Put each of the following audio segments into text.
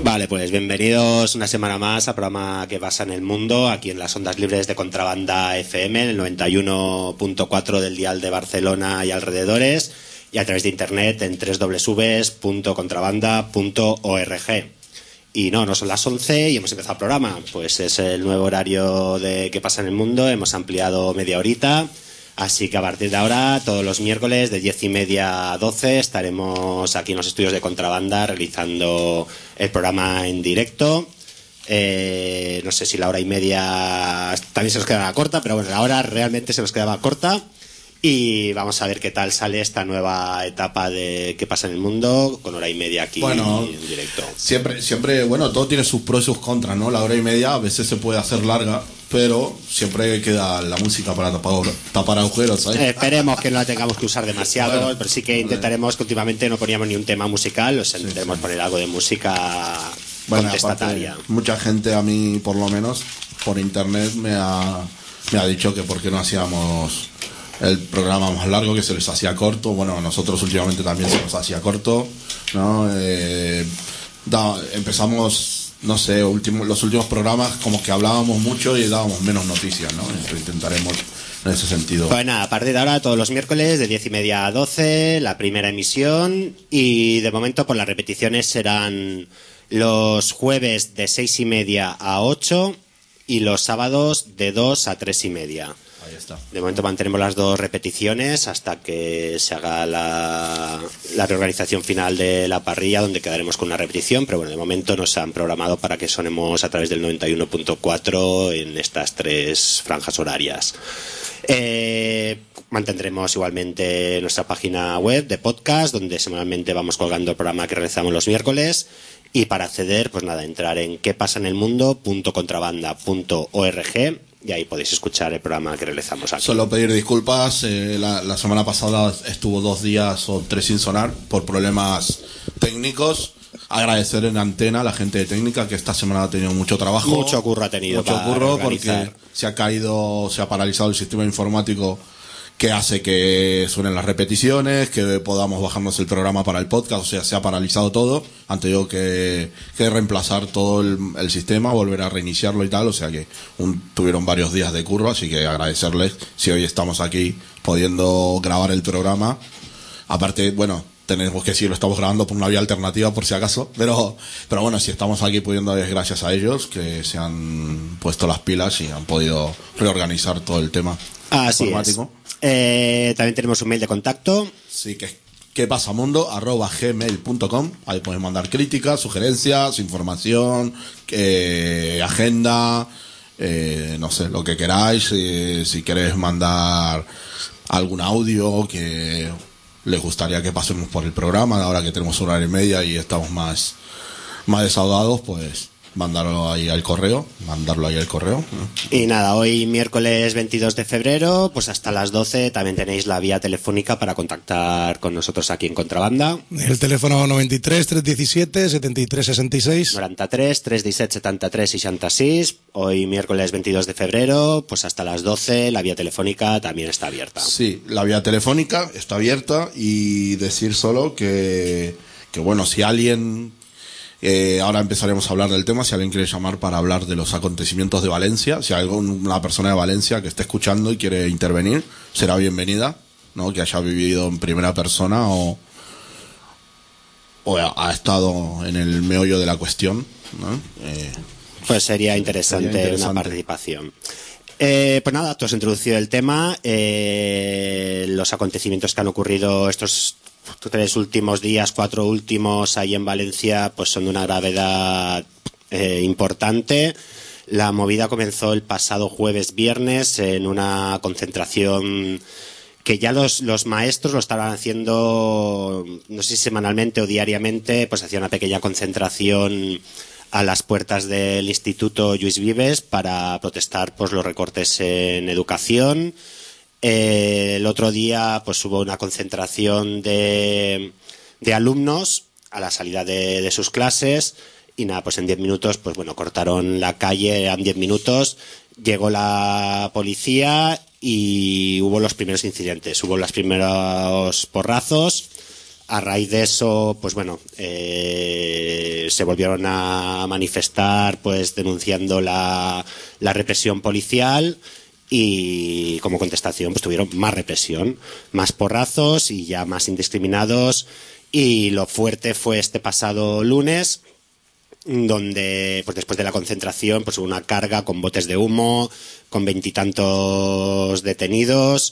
Vale, pues bienvenidos una semana más al programa que pasa en el mundo, aquí en las ondas libres de Contrabanda FM, en el 91.4 del dial de Barcelona y alrededores, y a través de internet en www.contrabanda.org. Y no son las 11 y hemos empezado el programa, pues es el nuevo horario de que pasa en el mundo, hemos ampliado media horita. Así que a partir de ahora, todos los miércoles de 10:30 a 12 estaremos aquí en los estudios de Contrabanda realizando el programa en directo. No sé si la hora y media también se nos quedaba corta, pero bueno, la hora realmente se nos quedaba corta. Y vamos a ver qué tal sale esta nueva etapa de qué pasa en el mundo con hora y media aquí en directo. Siempre, bueno, todo tiene sus pros y sus contras, ¿no? La hora y media a veces se puede hacer larga, pero siempre queda la música para tapar agujeros, ¿sabes? Esperemos que no la tengamos que usar demasiado, bueno, pero sí que intentaremos que últimamente no poníamos ni un tema musical, intentaremos poner algo de música contestataria. Aparte, mucha gente, a mí por lo menos, por internet me ha dicho que por qué no hacíamos el programa más largo, que se les hacía corto. Bueno, a nosotros últimamente también se nos hacía corto, ¿no? Empezamos, no sé, los últimos programas como que hablábamos mucho y dábamos menos noticias, ¿no? Eso intentaremos en ese sentido. Pues nada, a partir de ahora todos los miércoles de 10:30 a 12 la primera emisión, y de momento pues las repeticiones serán los jueves de 6:30 a 8 y los sábados de 2 a 3:30. Ahí está. De momento mantenemos las dos repeticiones hasta que se haga la reorganización final de la parrilla, donde quedaremos con una repetición, pero bueno, de momento nos han programado para que sonemos a través del 91.4 en estas tres franjas horarias. Mantendremos igualmente nuestra página web de podcast, donde semanalmente vamos colgando el programa que realizamos los miércoles. Y para acceder, pues nada, entrar en quepasanelmundo.contrabanda.org y ahí podéis escuchar el programa que realizamos aquí. Solo pedir disculpas, la semana pasada estuvo 2 días o 3 sin sonar por problemas técnicos. Agradecer en antena a la gente de técnica, que esta semana ha tenido mucho trabajo. Mucho curro ha tenido. Mucho curro porque se ha paralizado el sistema informático que hace que suenen las repeticiones, que podamos bajarnos el programa para el podcast. O sea, se ha paralizado todo. Han tenido que reemplazar todo el sistema, volver a reiniciarlo y tal. O sea que tuvieron varios días de curro, así que agradecerles si hoy estamos aquí pudiendo grabar el programa. Aparte, bueno, tenemos que decir, lo estamos grabando por una vía alternativa por si acaso, pero bueno, si estamos aquí pudiendo, es gracias a ellos que se han puesto las pilas y han podido reorganizar todo el tema informático. También tenemos un mail de contacto. Sí, que es quepasamundo@gmail.com. Ahí puedes mandar críticas, sugerencias, información, agenda, no sé, lo que queráis. Si queréis mandar algún audio que les gustaría que pasemos por el programa, ahora que tenemos una hora y media y estamos más desahogados, pues mandarlo ahí al correo. Y nada, hoy miércoles 22 de febrero, pues hasta las 12 también tenéis la vía telefónica para contactar con nosotros aquí en Contrabanda. El teléfono 93 317 73 66. 93 317 73 66. Hoy miércoles 22 de febrero, pues hasta las 12 la vía telefónica también está abierta. Sí, la vía telefónica está abierta, y decir solo que bueno, si alguien... ahora empezaremos a hablar del tema. Si alguien quiere llamar para hablar de los acontecimientos de Valencia, si hay alguna persona de Valencia que esté escuchando y quiere intervenir, será bienvenida, ¿no? Que haya vivido en primera persona o ha estado en el meollo de la cuestión, ¿no? Pues sería interesante una participación. Pues nada, tú has introducido el tema, los acontecimientos que han ocurrido estos 3 últimos días, 4 últimos ahí en Valencia, pues son de una gravedad importante. La movida comenzó el pasado viernes en una concentración que ya los maestros lo estaban haciendo, no sé si semanalmente o diariamente, pues hacía una pequeña concentración a las puertas del Instituto Lluís Vives para protestar pues los recortes en educación. El otro día pues hubo una concentración de alumnos a la salida de sus clases, y nada, pues en 10 minutos pues bueno, cortaron la calle, eran 10 minutos, llegó la policía y hubo los primeros incidentes, hubo los primeros porrazos A raíz de eso, pues bueno, se volvieron a manifestar, pues denunciando la represión policial, y como contestación pues tuvieron más represión, más porrazos y ya más indiscriminados. Y lo fuerte fue este pasado lunes, donde pues después de la concentración pues hubo una carga con botes de humo, con 20 y tantos detenidos,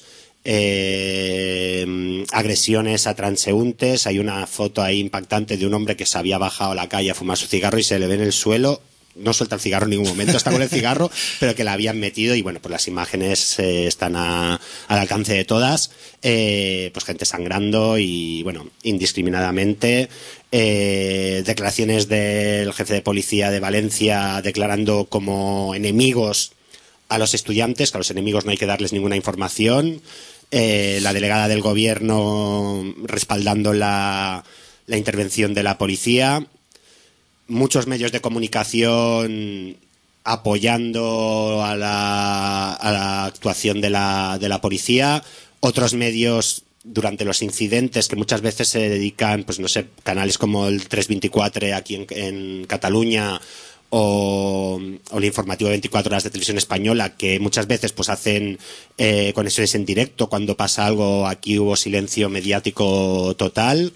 agresiones a transeúntes. Hay una foto ahí impactante de un hombre que se había bajado a la calle a fumar su cigarro y se le ve en el suelo, no suelta el cigarro en ningún momento, está con el cigarro, pero que la habían metido. Y bueno, pues las imágenes están al alcance de todas, pues gente sangrando y bueno, indiscriminadamente. Declaraciones del jefe de policía de Valencia declarando como enemigos a los estudiantes, que a los enemigos no hay que darles ninguna información. La delegada del gobierno respaldando la intervención de la policía. Muchos medios de comunicación apoyando a la actuación de la policía. Otros medios durante los incidentes, que muchas veces se dedican, pues no sé, canales como el 324 aquí en Cataluña, o el informativo 24 horas de Televisión Española, que muchas veces pues hacen conexiones en directo cuando pasa algo. Aquí hubo silencio mediático total.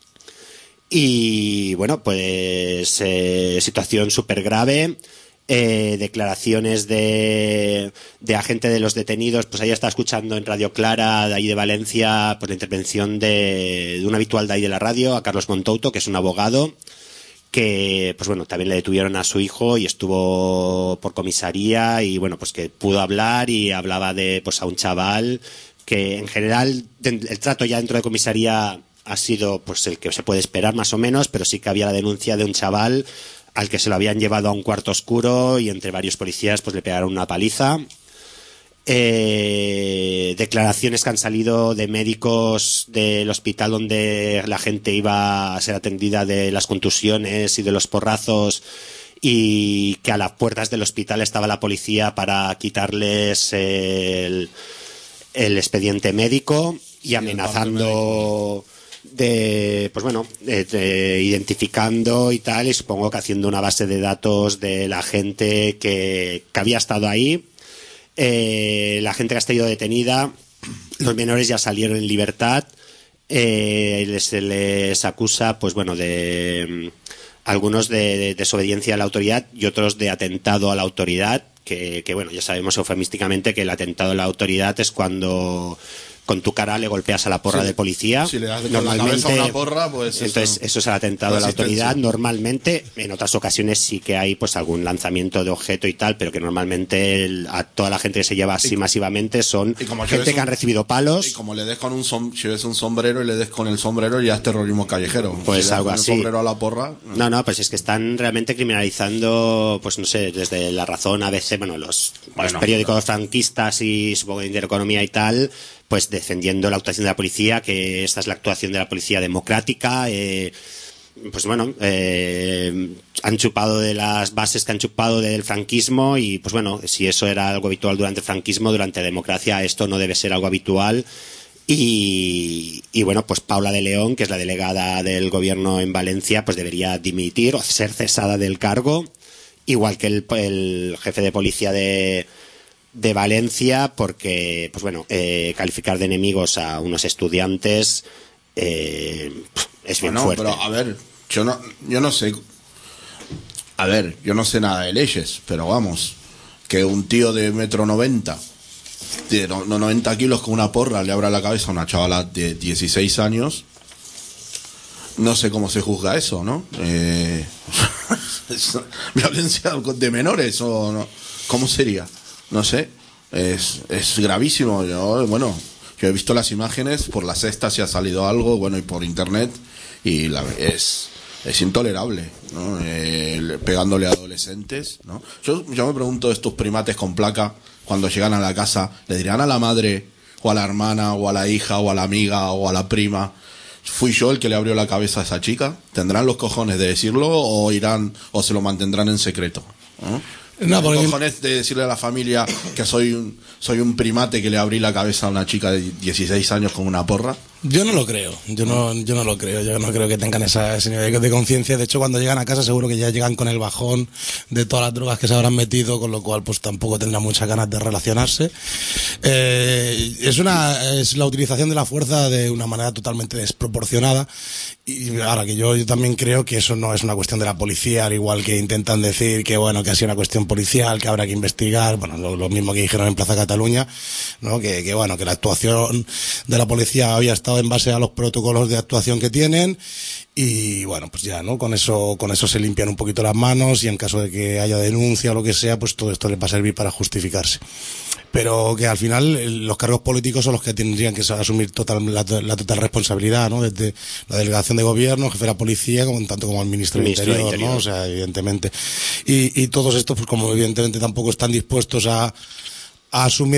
Y bueno, pues situación súper grave. Declaraciones de agente de los detenidos. Pues ahí está escuchando en Radio Clara, de ahí de Valencia, pues la intervención de un habitual de ahí de la radio, a Carlos Montouto, que es un abogado, que pues bueno, también le detuvieron a su hijo y estuvo por comisaría, y bueno, pues que pudo hablar y hablaba de pues a un chaval que en general el trato ya dentro de comisaría ha sido pues el que se puede esperar más o menos, pero sí que había la denuncia de un chaval al que se lo habían llevado a un cuarto oscuro y entre varios policías pues le pegaron una paliza. Declaraciones que han salido de médicos del hospital donde la gente iba a ser atendida, de las contusiones y de los porrazos, y que a las puertas del hospital estaba la policía para quitarles el expediente médico y amenazando identificando y tal, y supongo que haciendo una base de datos de la gente que había estado ahí. La gente que ha estado detenida, los menores ya salieron en libertad. Se les acusa, pues bueno, de algunos de desobediencia a la autoridad y otros de atentado a la autoridad, que bueno, ya sabemos eufemísticamente que el atentado a la autoridad es cuando con tu cara le golpeas a la porra de policía. Si le das con la cabeza una porra, pues entonces eso es el atentado a la autoridad. Normalmente, en otras ocasiones sí que hay pues algún lanzamiento de objeto y tal, pero que normalmente a toda la gente que se lleva así masivamente son gente que han recibido palos. Y como le des con si ves un sombrero y le des con el sombrero, ya es terrorismo callejero. Pues si algo le das así. El sombrero a la porra. No, pues es que están realmente criminalizando, pues no sé, desde La Razón, ABC, bueno, los periódicos franquistas y supongo de Intereconomía y tal, pues defendiendo la actuación de la policía, que esta es la actuación de la policía democrática. Pues bueno, han chupado de las bases que han chupado del franquismo, y pues bueno, si eso era algo habitual durante el franquismo, durante la democracia esto no debe ser algo habitual. Y bueno, pues Paula de León, que es la delegada del gobierno en Valencia, pues debería dimitir o ser cesada del cargo, igual que el jefe de policía de Valencia, porque pues bueno, calificar de enemigos a unos estudiantes es bien fuerte. Pero a ver, yo no sé, a ver, yo no sé nada de leyes, pero vamos, que un tío de 1,90 m, de 90 kilos, con una porra le abra la cabeza a una chavala de 16 años, no sé cómo se juzga eso, ¿no? ¿Violencia de menores o no? ¿Cómo sería? No sé, es gravísimo. Yo he visto las imágenes, por la Sexta si ha salido algo, bueno, y por internet, y es intolerable, ¿no? Pegándole a adolescentes, ¿no? Yo me pregunto, estos primates con placa, cuando llegan a la casa, ¿le dirán a la madre, o a la hermana, o a la hija, o a la amiga, o a la prima: fui yo el que le abrió la cabeza a esa chica? ¿Tendrán los cojones de decirlo, o se lo mantendrán en secreto, ¿no? No, porque cojones de decirle a la familia que soy un primate que le abrí la cabeza a una chica de 16 años con una porra. Yo no lo creo, yo no lo creo, yo no creo que tengan ese nivel de conciencia. De hecho, cuando llegan a casa seguro que ya llegan con el bajón de todas las drogas que se habrán metido, con lo cual pues tampoco tendrán muchas ganas de relacionarse. Es la utilización de la fuerza de una manera totalmente desproporcionada. Y ahora que yo también creo que eso no es una cuestión de la policía, al igual que intentan decir que bueno, que ha sido una cuestión policial, que habrá que investigar, bueno, lo mismo que dijeron en Plaza Cataluña, ¿no? Que bueno, que la actuación de la policía había estado en base a los protocolos de actuación que tienen, y bueno, pues ya, ¿no? Con eso se limpian un poquito las manos, y en caso de que haya denuncia o lo que sea, pues todo esto les va a servir para justificarse. Pero que al final los cargos políticos son los que tendrían que asumir la total responsabilidad, ¿no? Desde la delegación de gobierno, jefe de la policía, tanto como el ministro del Interior, ¿no? O sea, evidentemente. Y todos estos, pues como evidentemente tampoco están dispuestos a asumir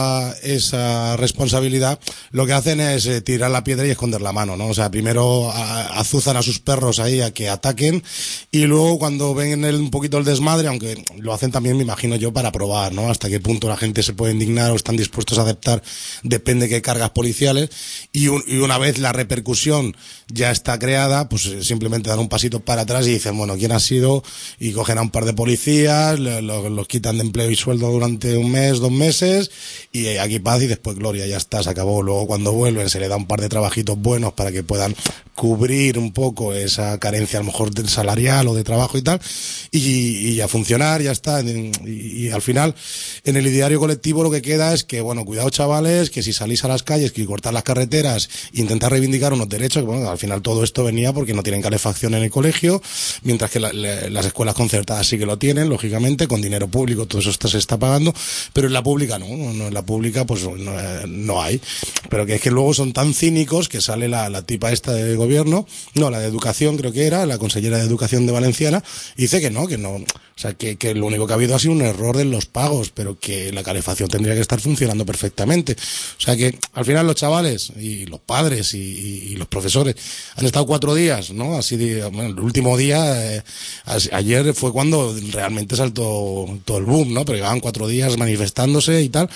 esa responsabilidad, lo que hacen es tirar la piedra y esconder la mano, ¿no? O sea, primero azuzan a sus perros ahí a que ataquen, y luego cuando ven un poquito el desmadre, aunque lo hacen también, me imagino yo, para probar, ¿no? Hasta qué punto la gente se puede indignar o están dispuestos a aceptar, depende de qué cargas policiales, y una vez la repercusión ya está creada, pues simplemente dan un pasito para atrás y dicen, bueno, ¿quién ha sido? Y cogen a un par de policías, los quitan de empleo y sueldo durante un mes, 2 meses, y aquí paz y después gloria, ya está, se acabó. Luego cuando vuelven se le da un par de trabajitos buenos para que puedan cubrir un poco esa carencia a lo mejor del salarial o de trabajo y tal, y a funcionar, ya está. Y al final en el ideario colectivo lo que queda es que, bueno, cuidado chavales, que si salís a las calles, que cortar las carreteras, intentar reivindicar unos derechos, que bueno, al final todo esto venía porque no tienen calefacción en el colegio, mientras que las escuelas concertadas sí que lo tienen, lógicamente, con dinero público, todo eso se está pagando, pero en la pública no, en la pública pues no hay. Pero que es que luego son tan cínicos que sale la tipa esta de gobierno, no, la de educación creo que era, la consellera de educación de Valenciana, y dice que no, o sea, que lo único que ha habido ha sido un error en los pagos, pero que la calefacción tendría que estar funcionando perfectamente. O sea que al final los chavales y los padres y los profesores han estado 4 días, ¿no? Así bueno, el último día, ayer fue cuando realmente saltó todo el boom, ¿no? Pero llevaban 4 días manifestándose y tal.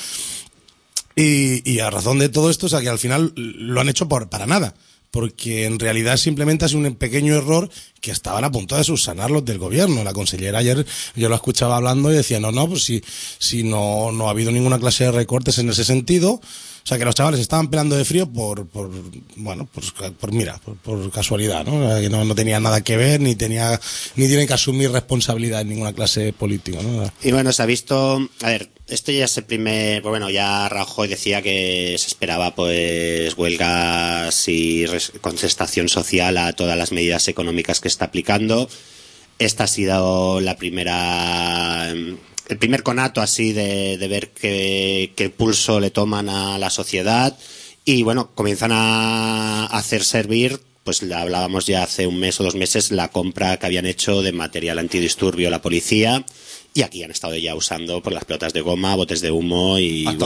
Y a razón de todo esto, o sea que al final lo han hecho para nada. Porque en realidad simplemente ha sido un pequeño error que estaban a punto de subsanar los del gobierno. La consellera ayer, yo la escuchaba hablando y decía, no, pues si no ha habido ninguna clase de recortes en ese sentido. O sea, que los chavales estaban pelando de frío por casualidad, ¿no? Que no tenía nada que ver, ni tienen que asumir responsabilidad en ninguna clase política, ¿no? Y bueno, se ha visto, a ver, esto ya es el primer, pues bueno, ya Rajoy decía que se esperaba pues huelgas y contestación social a todas las medidas económicas que está aplicando. Esta ha sido el primer conato así de ver qué pulso le toman a la sociedad, y bueno, comienzan a hacer servir, pues hablábamos ya hace un mes o 2 meses, la compra que habían hecho de material antidisturbio la policía, y aquí han estado ya usando por las pelotas de goma, botes de humo y han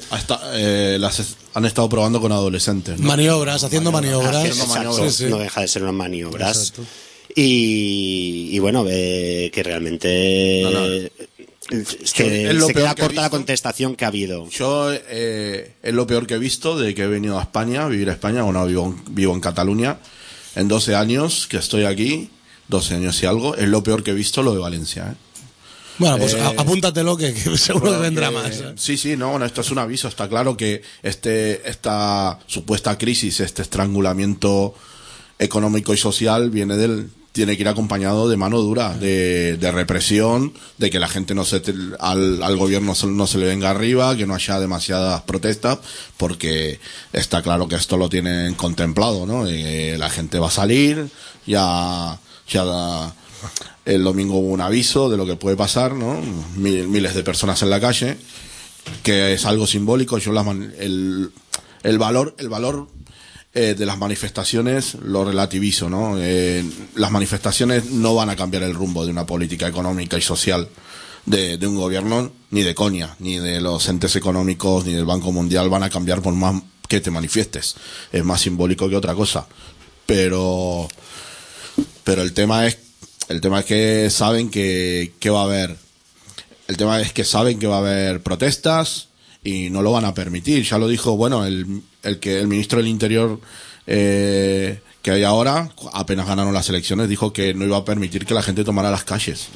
estado probando con adolescentes, ¿no? Haciendo maniobras. Exacto, sí. No deja de ser unas maniobras. Exacto. Y bueno, que realmente es que se queda corta la contestación que ha habido. Yo es lo peor que he visto de que he venido a vivir a España. Bueno, vivo en Cataluña. En 12 años que estoy aquí, 12 años y algo, es lo peor que he visto lo de Valencia, ¿eh? Bueno, pues apúntatelo que seguro que vendrá más. Sí, no, bueno, esto es un aviso. Está claro que esta supuesta crisis, este estrangulamiento económico y social tiene que ir acompañado de mano dura, de represión, de que la gente al gobierno no se le venga arriba, que no haya demasiadas protestas, porque está claro que esto lo tienen contemplado, ¿no? La gente va a salir, ya el domingo hubo un aviso de lo que puede pasar, ¿no? Miles de personas en la calle, que es algo simbólico. Yo el valor de las manifestaciones lo relativizo, ¿no? Las manifestaciones no van a cambiar el rumbo de una política económica y social de un gobierno, ni de coña, ni de los entes económicos, ni del Banco Mundial van a cambiar por más que te manifiestes. Es más simbólico que otra cosa. Pero el tema es que saben que va a haber. El tema es que saben que va a haber protestas y no lo van a permitir. Ya lo dijo, bueno, el el ministro del Interior que hay ahora, apenas ganaron las elecciones, dijo que no iba a permitir que la gente tomara las calles.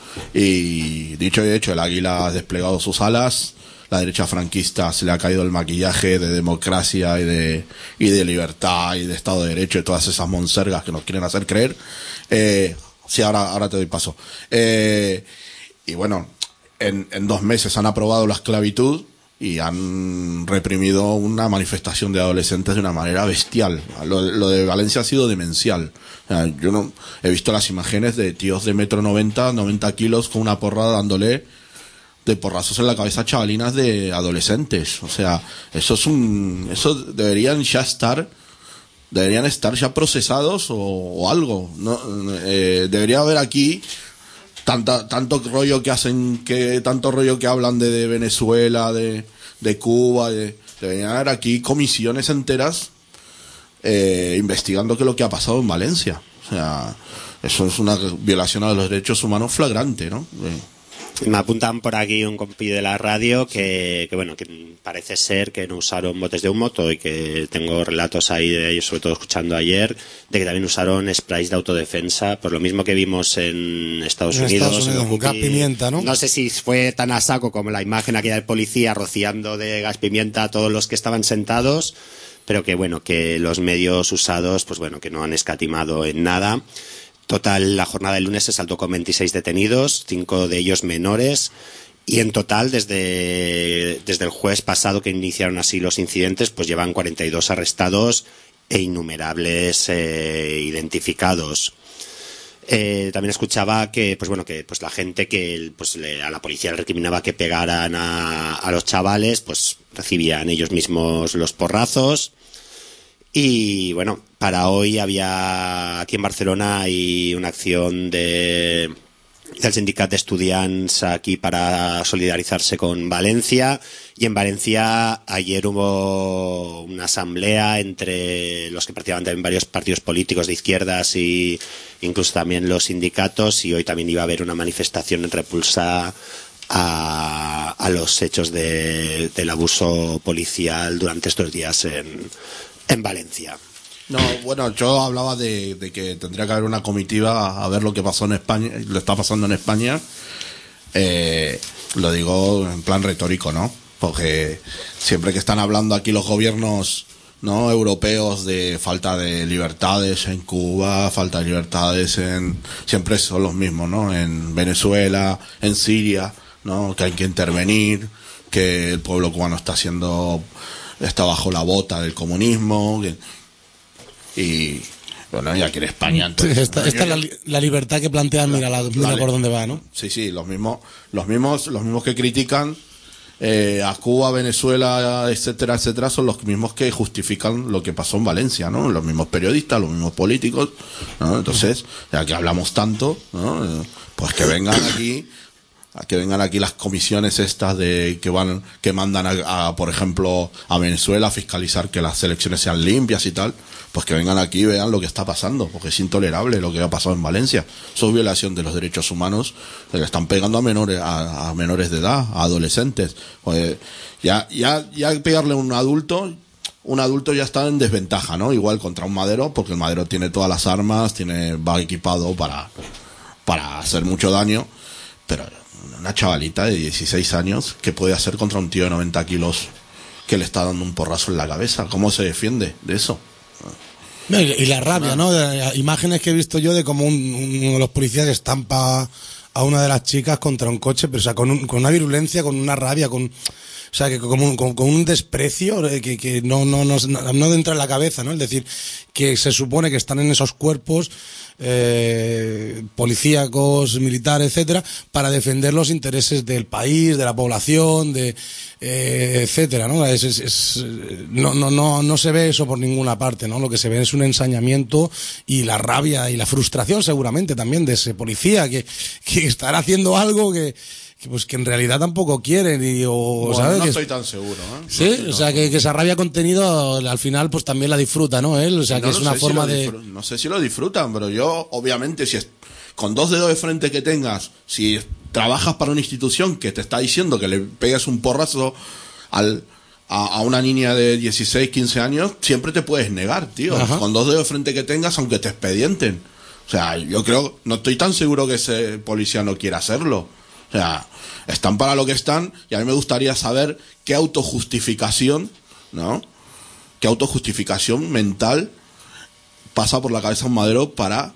Y dicho y hecho, el águila ha desplegado sus alas, la derecha franquista se le ha caído el maquillaje de democracia y de libertad y de Estado de Derecho y todas esas monsergas que nos quieren hacer creer. Sí, ahora te doy paso. Y bueno, en 2 meses han aprobado la esclavitud y han reprimido una manifestación de adolescentes de una manera bestial. Lo de Valencia ha sido demencial. O sea, yo no he visto las imágenes de tíos de 90 kilos con una porra dándole de porrazos en la cabeza a chavalinas de adolescentes. O sea, eso deberían estar ya procesados o algo. ¿No? Debería haber aquí tanto rollo que hablan de Venezuela, de Cuba, deberían haber aquí comisiones enteras investigando qué es lo que ha pasado en Valencia. O sea, eso es una violación a los derechos humanos flagrante, ¿no? Me apuntan por aquí un compi de la radio que parece ser que no usaron botes de humo, y que tengo relatos ahí de ellos, sobre todo escuchando ayer, de que también usaron sprays de autodefensa, por lo mismo que vimos en Estados Unidos, gas pimienta, ¿no? No sé si fue tan a saco como la imagen aquella del policía rociando de gas pimienta a todos los que estaban sentados, pero que los medios usados, que no han escatimado en nada. Total, la jornada del lunes se saldó con 26 detenidos, 5 de ellos menores, y en total, desde el jueves pasado que iniciaron así los incidentes, pues llevan 42 arrestados e innumerables identificados. También escuchaba que la gente que a la policía le recriminaba que pegaran a los chavales, pues recibían ellos mismos los porrazos. Y para hoy había aquí en Barcelona hay una acción del sindicat d'estudiants aquí para solidarizarse con Valencia, y en Valencia ayer hubo una asamblea entre los que participaban también varios partidos políticos de izquierdas y incluso también los sindicatos, y hoy también iba a haber una manifestación en repulsa a los hechos del abuso policial durante estos días en Valencia. No, bueno, yo hablaba de que tendría que haber una comitiva a ver lo que pasó en España, lo está pasando en España. Lo digo en plan retórico, ¿no? Porque siempre que están hablando aquí los gobiernos, ¿no?, europeos de falta de libertades en Cuba, falta de libertades siempre son los mismos, ¿no? En Venezuela, en Siria, ¿no? Que hay que intervenir, que el pueblo cubano está bajo la bota del comunismo, y y aquí en España entonces, esta es la libertad que plantean, mira por dónde va, ¿no? Sí, los mismos que critican a Cuba, Venezuela, etcétera, son los mismos que justifican lo que pasó en Valencia, ¿no? Los mismos periodistas, los mismos políticos, ¿no? Entonces, ya que hablamos tanto, ¿no? Pues que vengan aquí las comisiones estas que mandan por ejemplo, a Venezuela a fiscalizar que las elecciones sean limpias y tal, pues que vengan aquí y vean lo que está pasando, porque es intolerable lo que ha pasado en Valencia. Eso es violación de los derechos humanos, le están pegando a menores de edad, a adolescentes. Pues ya pegarle a un adulto ya está en desventaja, ¿no? Igual contra un madero, porque el madero tiene todas las armas, va equipado para hacer mucho daño, pero una chavalita de 16 años, ¿qué puede hacer contra un tío de 90 kilos que le está dando un porrazo en la cabeza? ¿Cómo se defiende de eso? Y la rabia, ¿no? Imágenes que he visto yo de como uno de los policías estampa a una de las chicas contra un coche, pero o sea, con una virulencia, con una rabia, con un desprecio que no entra en la cabeza, ¿no? Es decir, que se supone que están en esos cuerpos policíacos, militares, etcétera, para defender los intereses del país, de la población, etcétera, ¿no? No se ve eso por ninguna parte, ¿no? Lo que se ve es un ensañamiento y la rabia y la frustración seguramente también de ese policía que estará haciendo algo que en realidad tampoco quieren ¿sabes? No estoy tan seguro, ¿eh? Sí, o sea, que esa rabia contenido al final pues también la disfruta, ¿no? Él, o sea, que es una forma de... No sé si lo disfrutan, pero yo, obviamente, con 2 dedos de frente que tengas, si trabajas para una institución que te está diciendo que le pegues un porrazo al a una niña de 16, 15 años, siempre te puedes negar, tío. Ajá. Con 2 dedos de frente que tengas, aunque te expedienten. O sea, yo creo, no estoy tan seguro que ese policía no quiera hacerlo. O sea, están para lo que están, y a mí me gustaría saber qué autojustificación, ¿no? Qué autojustificación mental pasa por la cabeza de un Madero para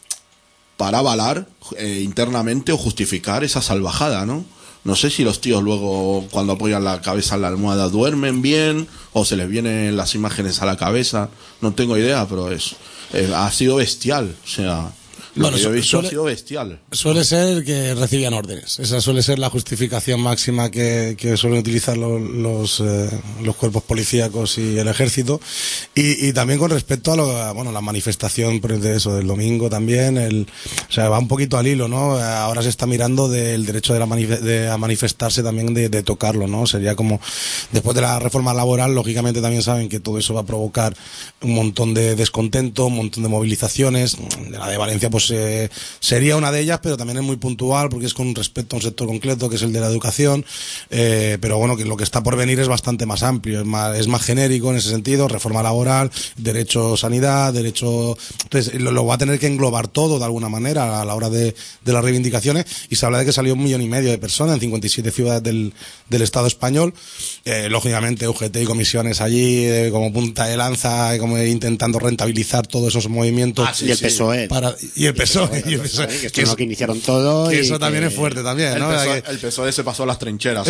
avalar internamente o justificar esa salvajada, ¿no? No sé si los tíos luego, cuando apoyan la cabeza en la almohada, duermen bien o se les vienen las imágenes a la cabeza. No tengo idea, pero ha sido bestial. O sea, lo que yo he visto ha sido bestial. Suele ser que recibían órdenes. Esa suele ser la justificación máxima que suelen utilizar los cuerpos policíacos y el ejército. Y también con respecto a la manifestación de eso del domingo también, o sea, va un poquito al hilo, ¿no? Ahora se está mirando del derecho a manifestarse también, de tocarlo, ¿no? Sería como, después de la reforma laboral, lógicamente también saben que todo eso va a provocar un montón de descontento, un montón de movilizaciones. La de Valencia, pues sería una de ellas, pero también es muy puntual porque es con respecto a un sector concreto que es el de la educación, pero bueno, que lo que está por venir es bastante más amplio, es más genérico en ese sentido: reforma laboral, derecho a sanidad, derecho... Entonces lo va a tener que englobar todo de alguna manera a la hora de las reivindicaciones, y se habla de que salió 1,5 millones de personas en 57 ciudades del Estado español, lógicamente UGT y comisiones allí como punta de lanza, como intentando rentabilizar todos esos movimientos. Y el PSOE. Y el PSOE, que es lo que iniciaron todo. Que eso también es fuerte también, ¿no? El PSOE se pasó a las trincheras.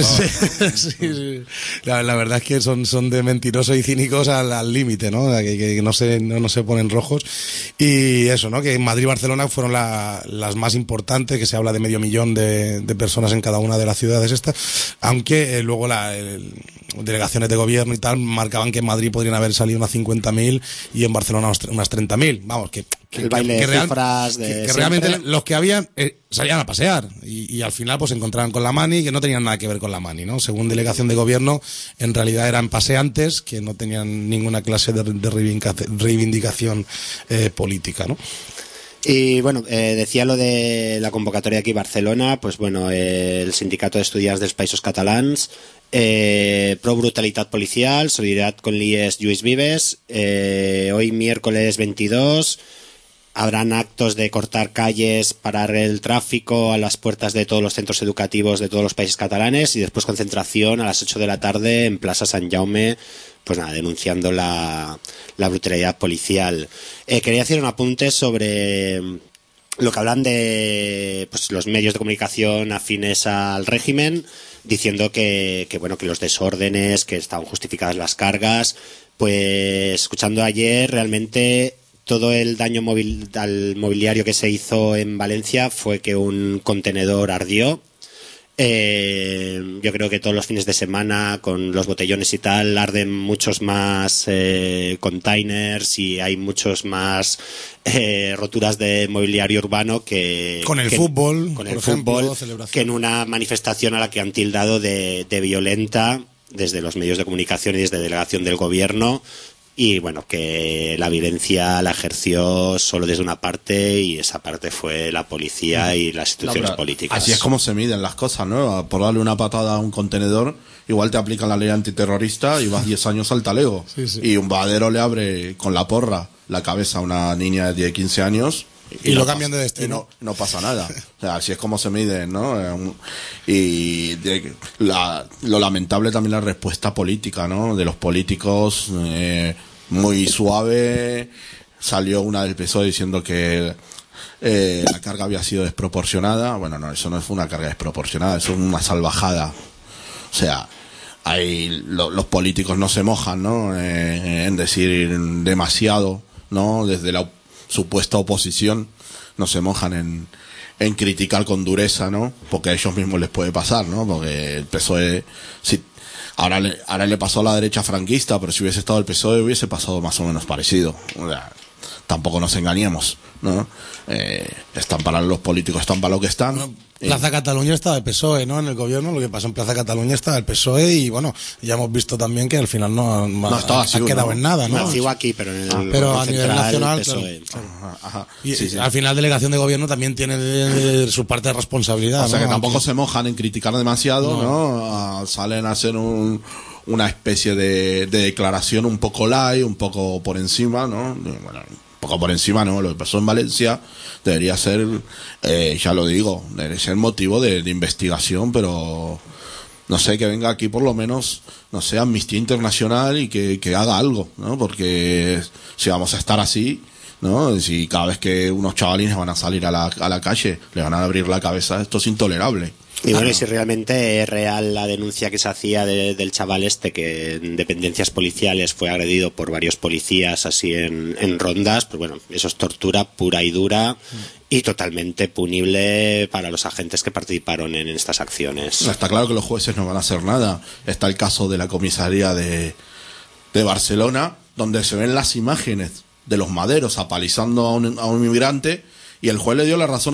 Sí. La verdad es que son de mentirosos y cínicos al límite, ¿no? Que no se ponen rojos. Y eso, ¿no? Que en Madrid y Barcelona fueron las más importantes, que se habla de 500 000 de personas en cada una de las ciudades estas, aunque luego delegaciones de gobierno y tal marcaban que en Madrid podrían haber salido unas 50.000 y en Barcelona unas 30.000. Vamos, que el baile de cifras que realmente los que habían salían a pasear y al final pues se encontraban con la mani, que no tenían nada que ver con la mani, ¿no? Según delegación de gobierno, en realidad eran paseantes que no tenían ninguna clase de reivindicación política, ¿no? Y bueno, decía lo de la convocatoria aquí en Barcelona, pues bueno, el Sindicato de Estudiants dels Països Catalans, pro brutalitat policial, solidaridad con l'IES Lluís Vives, hoy miércoles 22 habrán actos de cortar calles, parar el tráfico a las puertas de todos los centros educativos de todos los países catalanes, y después concentración a las 8 de la tarde en Plaza Sant Jaume, pues nada, denunciando la brutalidad policial. Quería hacer un apunte sobre lo que hablan de pues los medios de comunicación afines al régimen, diciendo que bueno, que los desórdenes, que estaban justificadas las cargas. Pues escuchando ayer, realmente todo el daño al mobiliario que se hizo en Valencia fue que un contenedor ardió. Yo creo que todos los fines de semana, con los botellones y tal, arden muchos más containers, y hay muchos más roturas de mobiliario urbano que con el fútbol, que en una manifestación a la que han tildado de violenta desde los medios de comunicación y desde delegación del gobierno. Y bueno, que la violencia la ejerció solo desde una parte, y esa parte fue la policía y las instituciones políticas. Así es como se miden las cosas, ¿no? Por darle una patada a un contenedor, igual te aplican la ley antiterrorista y vas 10 años al talego. Sí. Y un Madero le abre con la porra la cabeza a una niña de 15 años. Y lo cambian de destino. No pasa nada. O sea, así es como se miden, ¿no? Y lo lamentable también la respuesta política, ¿no? De los políticos, muy suave. Salió una del PSOE diciendo que la carga había sido desproporcionada. Bueno, no, eso no fue una carga desproporcionada, eso es una salvajada. O sea, los políticos no se mojan, ¿no? En decir demasiado, ¿no? Desde la supuesta oposición no se mojan en criticar con dureza, ¿no? Porque a ellos mismos les puede pasar, ¿no? Porque el PSOE, ahora le pasó a la derecha franquista, pero si hubiese estado el PSOE hubiese pasado más o menos parecido. O sea, tampoco nos engañemos, ¿no? Los políticos están para lo que están. No, Plaza Cataluña estaba el PSOE, ¿no? En el gobierno, lo que pasó en Plaza Cataluña estaba el PSOE, y bueno, ya hemos visto también que al final no ha quedado en nada, ¿no? Nació aquí, pero en el pero a nivel nacional, PSOE. Claro. Ajá. Y al final delegación de gobierno también tiene su parte de responsabilidad. O sea, ¿no? que tampoco se mojan en criticar demasiado, ¿no? Salen a hacer un una especie de declaración un poco light, un poco por encima, ¿no? Bueno, un poco por encima, ¿no? Lo que pasó en Valencia debería ser, ya lo digo, debería ser motivo de investigación, pero no sé, que venga aquí por lo menos, no sé, Amnistía Internacional y que haga algo, ¿no? Porque si vamos a estar así, ¿no? Si cada vez que unos chavalines van a salir a la calle le van a abrir la cabeza, esto es intolerable. Y bueno, y si realmente es real la denuncia que se hacía del chaval este que en dependencias policiales fue agredido por varios policías así en rondas, pues bueno, eso es tortura pura y dura y totalmente punible para los agentes que participaron en estas acciones. Está claro que los jueces no van a hacer nada. Está el caso de la comisaría de Barcelona, donde se ven las imágenes de los maderos apalizando a un inmigrante, y el juez le dio la razón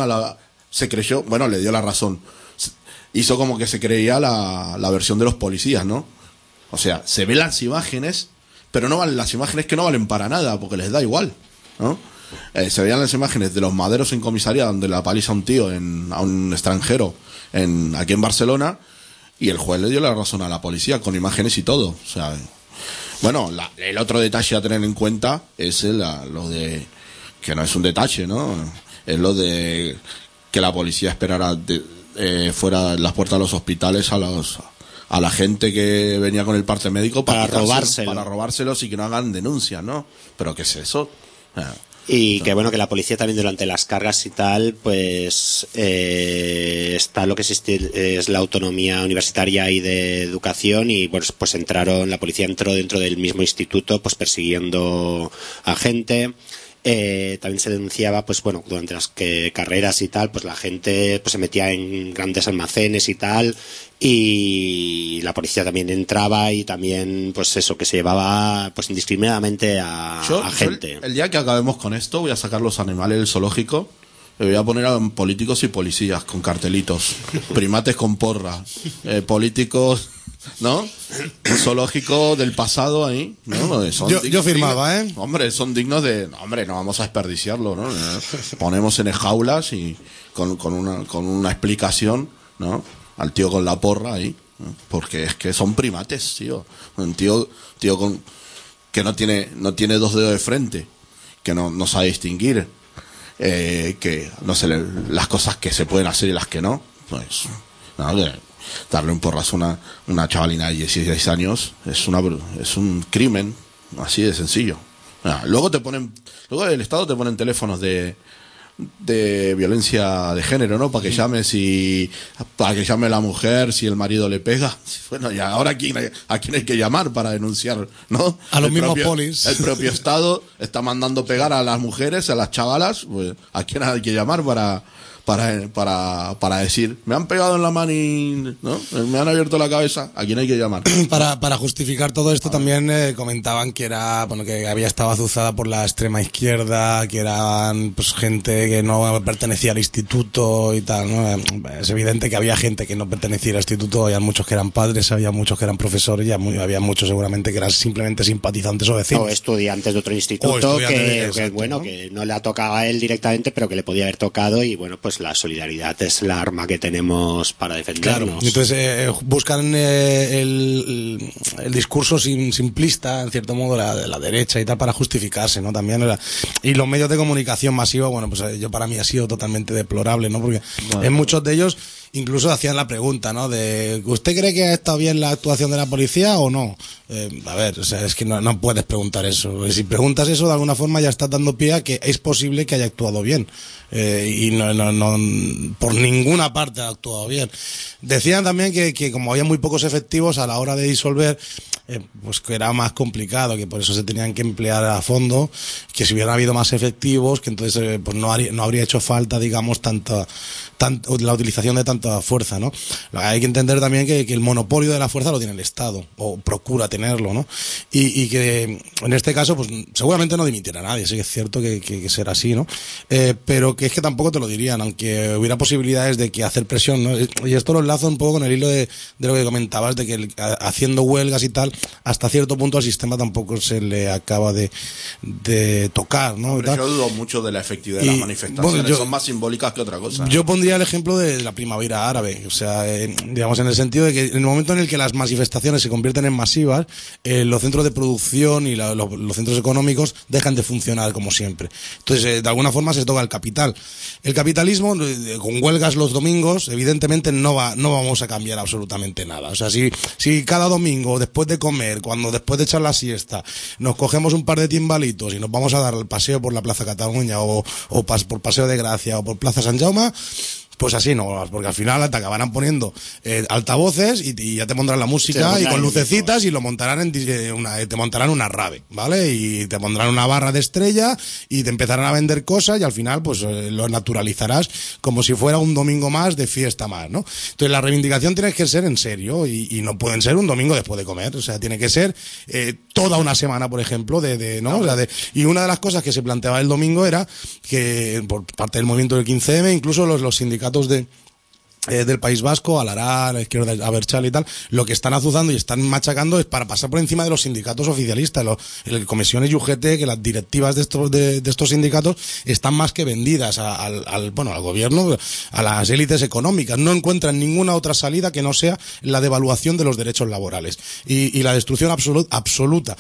le dio la razón. Hizo como que se creía la versión de los policías, ¿no? O sea, se ven las imágenes, pero no valen las imágenes que no valen para nada, porque les da igual, ¿no? Se veían las imágenes de los maderos en comisaría donde le apaliza a un tío, a un extranjero, aquí en Barcelona, y el juez le dio la razón a la policía, con imágenes y todo. O sea, bueno, el otro detalle a tener en cuenta es lo de, que no es un detalle, ¿no? Es lo de que la policía esperara fuera de las puertas de los hospitales a la gente que venía con el parte médico para robárselos y que no hagan denuncias, ¿no? Pero ¿qué es eso? Y que bueno, que la policía también durante las cargas y tal, pues está lo que existe, es la autonomía universitaria y de educación, y pues la policía entró dentro del mismo instituto pues persiguiendo a gente. También se denunciaba, pues bueno, durante las carreras y tal, pues la gente pues se metía en grandes almacenes y tal, y la policía también entraba y también pues eso, que se llevaba pues indiscriminadamente a gente. El día que acabemos con esto voy a sacar los animales del zoológico, le voy a poner a políticos y policías con cartelitos, primates con porra, políticos, ¿no? Un zoológico del pasado ahí, ¿no? Yo firmaba, ¿eh? Hombre, son dignos de... Hombre, no vamos a desperdiciarlo, ¿no? Ponemos en jaulas y con una explicación, ¿no? Al tío con la porra ahí, ¿no? Porque es que son primates, tío. Un tío que no tiene dos dedos de frente, que no sabe distinguir, que no sé las cosas que se pueden hacer y las que no, pues no, darle un porrazo a una chavalina de 16 años es un crimen así de sencillo. Luego el Estado te ponen teléfonos de violencia de género, ¿no? Para que llame la mujer si el marido le pega. Bueno, y ahora a quién hay que llamar para denunciar, ¿no? A los mismos polis. El propio Estado está mandando pegar a las mujeres, a las chavalas, pues ¿a quién hay que llamar para decir, me han pegado en la mano y, ¿no? Me han abierto la cabeza? ¿A quién hay que llamar? Para justificar todo esto también comentaban que que había estado azuzada por la extrema izquierda, que eran pues gente que no pertenecía al instituto y tal, ¿no? Es evidente que había gente que no pertenecía al instituto, había muchos que eran padres, había muchos que eran profesores y había muchos seguramente que eran simplemente simpatizantes o vecinos. O estudiantes de otro instituto que no le ha tocado a él directamente, pero que le podía haber tocado, y bueno, pues la solidaridad es la arma que tenemos para defendernos. Claro. Entonces buscan el discurso simplista, en cierto modo, de la derecha y tal, para justificarse, ¿no? También y los medios de comunicación masivos, bueno, pues para mí ha sido totalmente deplorable, ¿no? Porque en muchos de ellos incluso hacían la pregunta, ¿no? De ¿usted cree que ha estado bien la actuación de la policía o no? A ver, o sea, es que no puedes preguntar eso. Si preguntas eso, de alguna forma ya estás dando pie a que es posible que haya actuado bien. Y no por ninguna parte ha actuado bien. Decían también que como había muy pocos efectivos a la hora de disolver, pues que era más complicado, que por eso se tenían que emplear a fondo, que si hubieran habido más efectivos, que entonces pues no habría hecho falta, digamos, la utilización de tanta fuerza, ¿no? Hay que entender también que el monopolio de la fuerza lo tiene el Estado, o procura tenerlo, ¿no? Y que en este caso, pues seguramente no dimitiera nadie, sí que es cierto que será así, ¿no? Pero que es que tampoco te lo dirían, aunque hubiera posibilidades de que hacer presión, ¿no? Y esto lo enlazo un poco con el hilo de lo que comentabas, de que haciendo huelgas y tal, hasta cierto punto al sistema tampoco se le acaba de tocar, ¿no? Pero yo dudo mucho de la efectividad de las manifestaciones, bueno, son más simbólicas que otra cosa. Yo pondría el ejemplo de la primavera árabe, o sea, digamos en el sentido de que en el momento en el que las manifestaciones se convierten en masivas, los centros de producción y los centros económicos dejan de funcionar como siempre. Entonces, de alguna forma se toca el capital. El capitalismo, con huelgas los domingos, evidentemente no vamos a cambiar absolutamente nada. O sea, si cada domingo, después de comer, después de echar la siesta, nos cogemos un par de timbalitos y nos vamos a dar el paseo por la Plaza Cataluña o por Paseo de Gracia o por Plaza Sant Jaume, pues así no, porque al final te acabarán poniendo altavoces y ya te pondrán la música y con lucecitas y lo montarán te montarán una rave, ¿vale? Y te pondrán una barra de estrella y te empezarán a vender cosas y al final pues lo naturalizarás como si fuera un domingo más de fiesta más, ¿no? Entonces la reivindicación tiene que ser en serio y no pueden ser un domingo después de comer, o sea, tiene que ser toda una semana, por ejemplo, ¿no? O sea, y una de las cosas que se planteaba el domingo era que por parte del movimiento del 15M, incluso los sindicatos del País Vasco, Alará, la izquierda, Abertzale y tal, lo que están azuzando y están machacando es para pasar por encima de los sindicatos oficialistas, comisiones y UGT, que las directivas de estos sindicatos están más que vendidas al gobierno, a las élites económicas. No encuentran ninguna otra salida que no sea la devaluación de los derechos laborales y la destrucción absoluta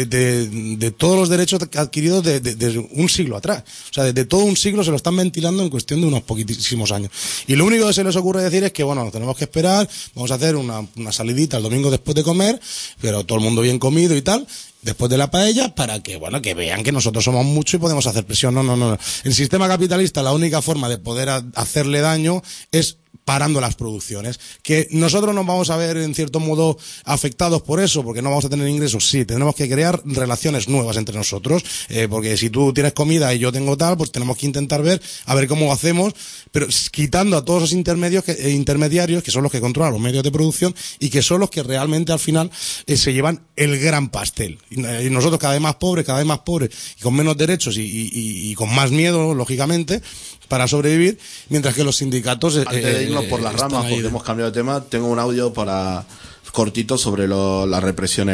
de todos los derechos adquiridos desde un siglo atrás. O sea, desde todo un siglo se lo están ventilando en cuestión de unos poquitísimos años. Y lo único que se les ocurre decir es que bueno, tenemos que esperar, vamos a hacer una salidita el domingo después de comer, pero todo el mundo bien comido y tal, después de la paella, para que bueno, que vean que nosotros somos mucho y podemos hacer presión. No. El sistema capitalista, la única forma de poder hacerle daño es parando las producciones. Que nosotros nos vamos a ver en cierto modo afectados por eso, porque no vamos a tener ingresos, sí, tendremos que crear relaciones nuevas entre nosotros, porque si tú tienes comida y yo tengo tal, pues tenemos que intentar ver cómo hacemos, pero quitando a todos los intermediarios que son los que controlan los medios de producción y que son los que realmente al final se llevan el gran pastel. Y nosotros cada vez más pobres y con menos derechos y con más miedo, lógicamente, para sobrevivir, mientras que los sindicatos antes de irnos por las ramas, porque hemos cambiado de tema, tengo un audio cortito sobre la represión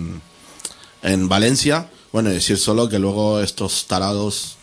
en Valencia. Bueno, decir solo que luego estos tarados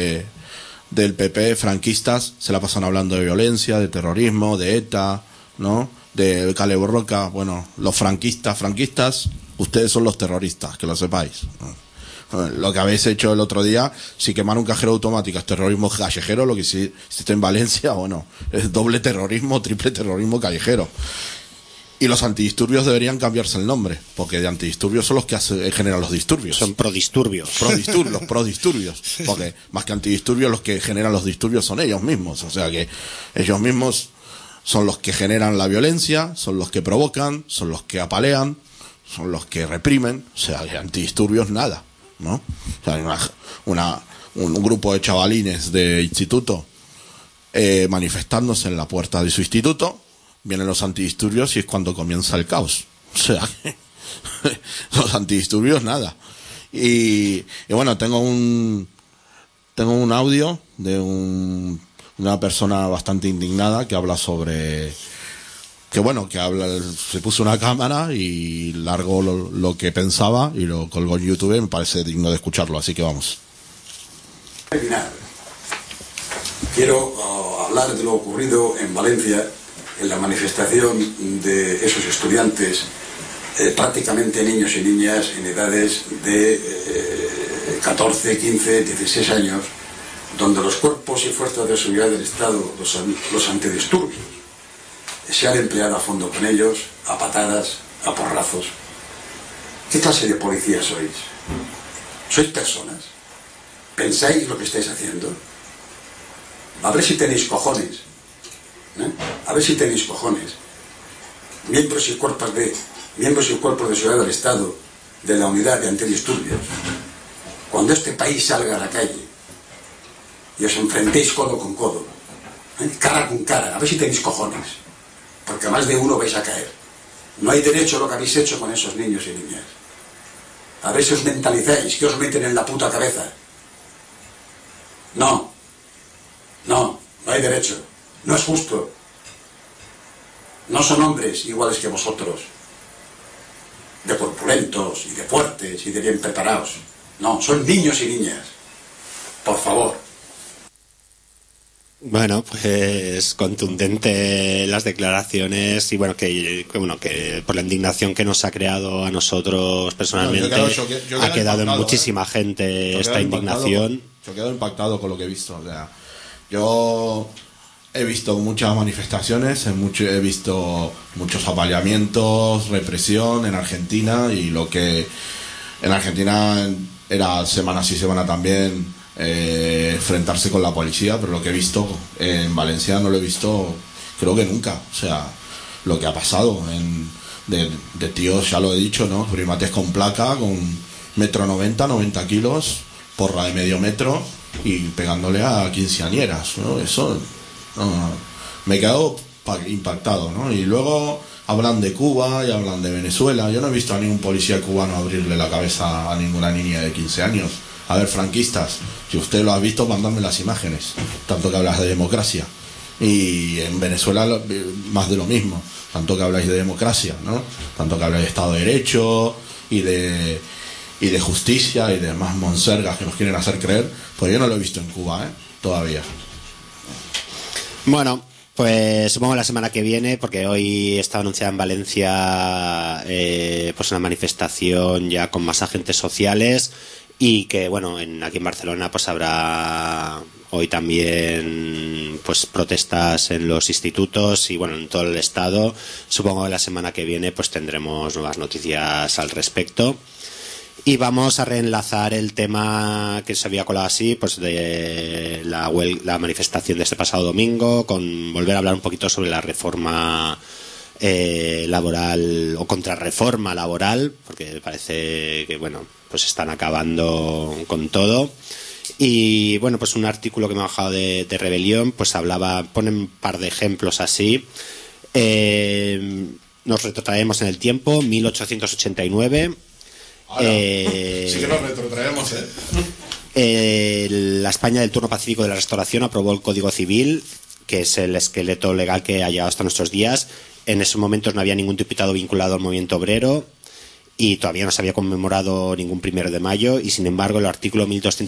del PP, franquistas, se la pasan hablando de violencia, de terrorismo, de ETA, ¿no? De Kale Borroka. Bueno, los franquistas, ustedes son los terroristas, que lo sepáis, ¿no? Lo que habéis hecho el otro día, si quemar un cajero automático es terrorismo callejero, lo que si está en Valencia, bueno, es doble terrorismo, triple terrorismo callejero. Y los antidisturbios deberían cambiarse el nombre, porque de antidisturbios son los que generan los disturbios. Son prodisturbios. Los prodisturbios. Porque más que antidisturbios, los que generan los disturbios son ellos mismos. O sea que ellos mismos son los que generan la violencia, son los que provocan, son los que apalean, son los que reprimen. O sea, de antidisturbios nada, ¿no? O sea, un grupo de chavalines de instituto manifestándose en la puerta de su instituto, vienen los antidisturbios y es cuando comienza el caos. O sea, los antidisturbios nada. Y bueno, tengo un audio de una persona bastante indignada que habla sobre se puso una cámara y largó lo que pensaba y lo colgó en YouTube. Me parece digno de escucharlo, así que vamos. Quiero hablar de lo ocurrido en Valencia en la manifestación de esos estudiantes, prácticamente niños y niñas en edades de 14, 15, 16 años, donde los cuerpos y fuerzas de seguridad del Estado, los antidisturbios, se han empleado a fondo con ellos, a patadas, a porrazos. ¿Qué clase de policía sois? ¿Sois personas? ¿Pensáis lo que estáis haciendo? A ver si tenéis cojones. A ver si tenéis cojones. Miembros y cuerpos de seguridad del Estado, de la unidad de antidisturbios, cuando este país salga a la calle y os enfrentéis codo con codo, cara con cara, a ver si tenéis cojones, porque a más de uno vais a caer. No hay derecho a lo que habéis hecho con esos niños y niñas. A ver si os mentalizáis, que os meten en la puta cabeza. No hay derecho. No es justo. No son hombres iguales que vosotros. de corpulentos y de fuertes y de bien preparados. No, son niños y niñas. Por favor. Bueno, pues contundente las declaraciones y bueno que por la indignación que nos ha creado a nosotros personalmente, ha quedado en muchísima gente esta indignación. Yo quedo impactado con lo que he visto. O sea, yo he visto muchas manifestaciones, he visto muchos apaleamientos, represión en Argentina, y lo que en Argentina era semana sí, semana también, enfrentarse con la policía, pero lo que he visto en Valencia no lo he visto creo que nunca. O sea, lo que ha pasado de tíos, ya lo he dicho, ¿no? Primates con placa, con 1,90 kilos, porra de medio metro y pegándole a quinceañeras, ¿no? Eso me he quedado impactado, ¿no? Y luego hablan de Cuba y hablan de Venezuela. Yo no he visto a ningún policía cubano abrirle la cabeza a ninguna niña de 15 años. A ver, franquistas, si usted lo ha visto, mandadme las imágenes, tanto que hablas de democracia. Y en Venezuela más de lo mismo, tanto que habláis de democracia, ¿no? Tanto que habláis de Estado de Derecho y de justicia y de más monsergas que nos quieren hacer creer. Pues yo no lo he visto en Cuba, todavía. Bueno, pues supongo la semana que viene, porque hoy está anunciada en Valencia pues una manifestación ya con más agentes sociales, y que bueno, aquí en Barcelona pues habrá hoy también pues protestas en los institutos y bueno, en todo el estado. Supongo que la semana que viene pues tendremos nuevas noticias al respecto. Y vamos a reenlazar el tema que se había colado así, pues de la manifestación de este pasado domingo, con volver a hablar un poquito sobre la reforma laboral o contrarreforma laboral, porque parece que bueno, pues están acabando con todo. Y bueno, pues un artículo que me ha bajado de Rebelión, pues pone un par de ejemplos así. Nos retrotraemos en el tiempo, 1889. Sí que nos retrotraemos, La España del turno pacífico de la Restauración aprobó el Código Civil, que es el esqueleto legal que ha llegado hasta nuestros días. En esos momentos no había ningún diputado vinculado al movimiento obrero y todavía no se había conmemorado ningún 1 de mayo, y sin embargo el artículo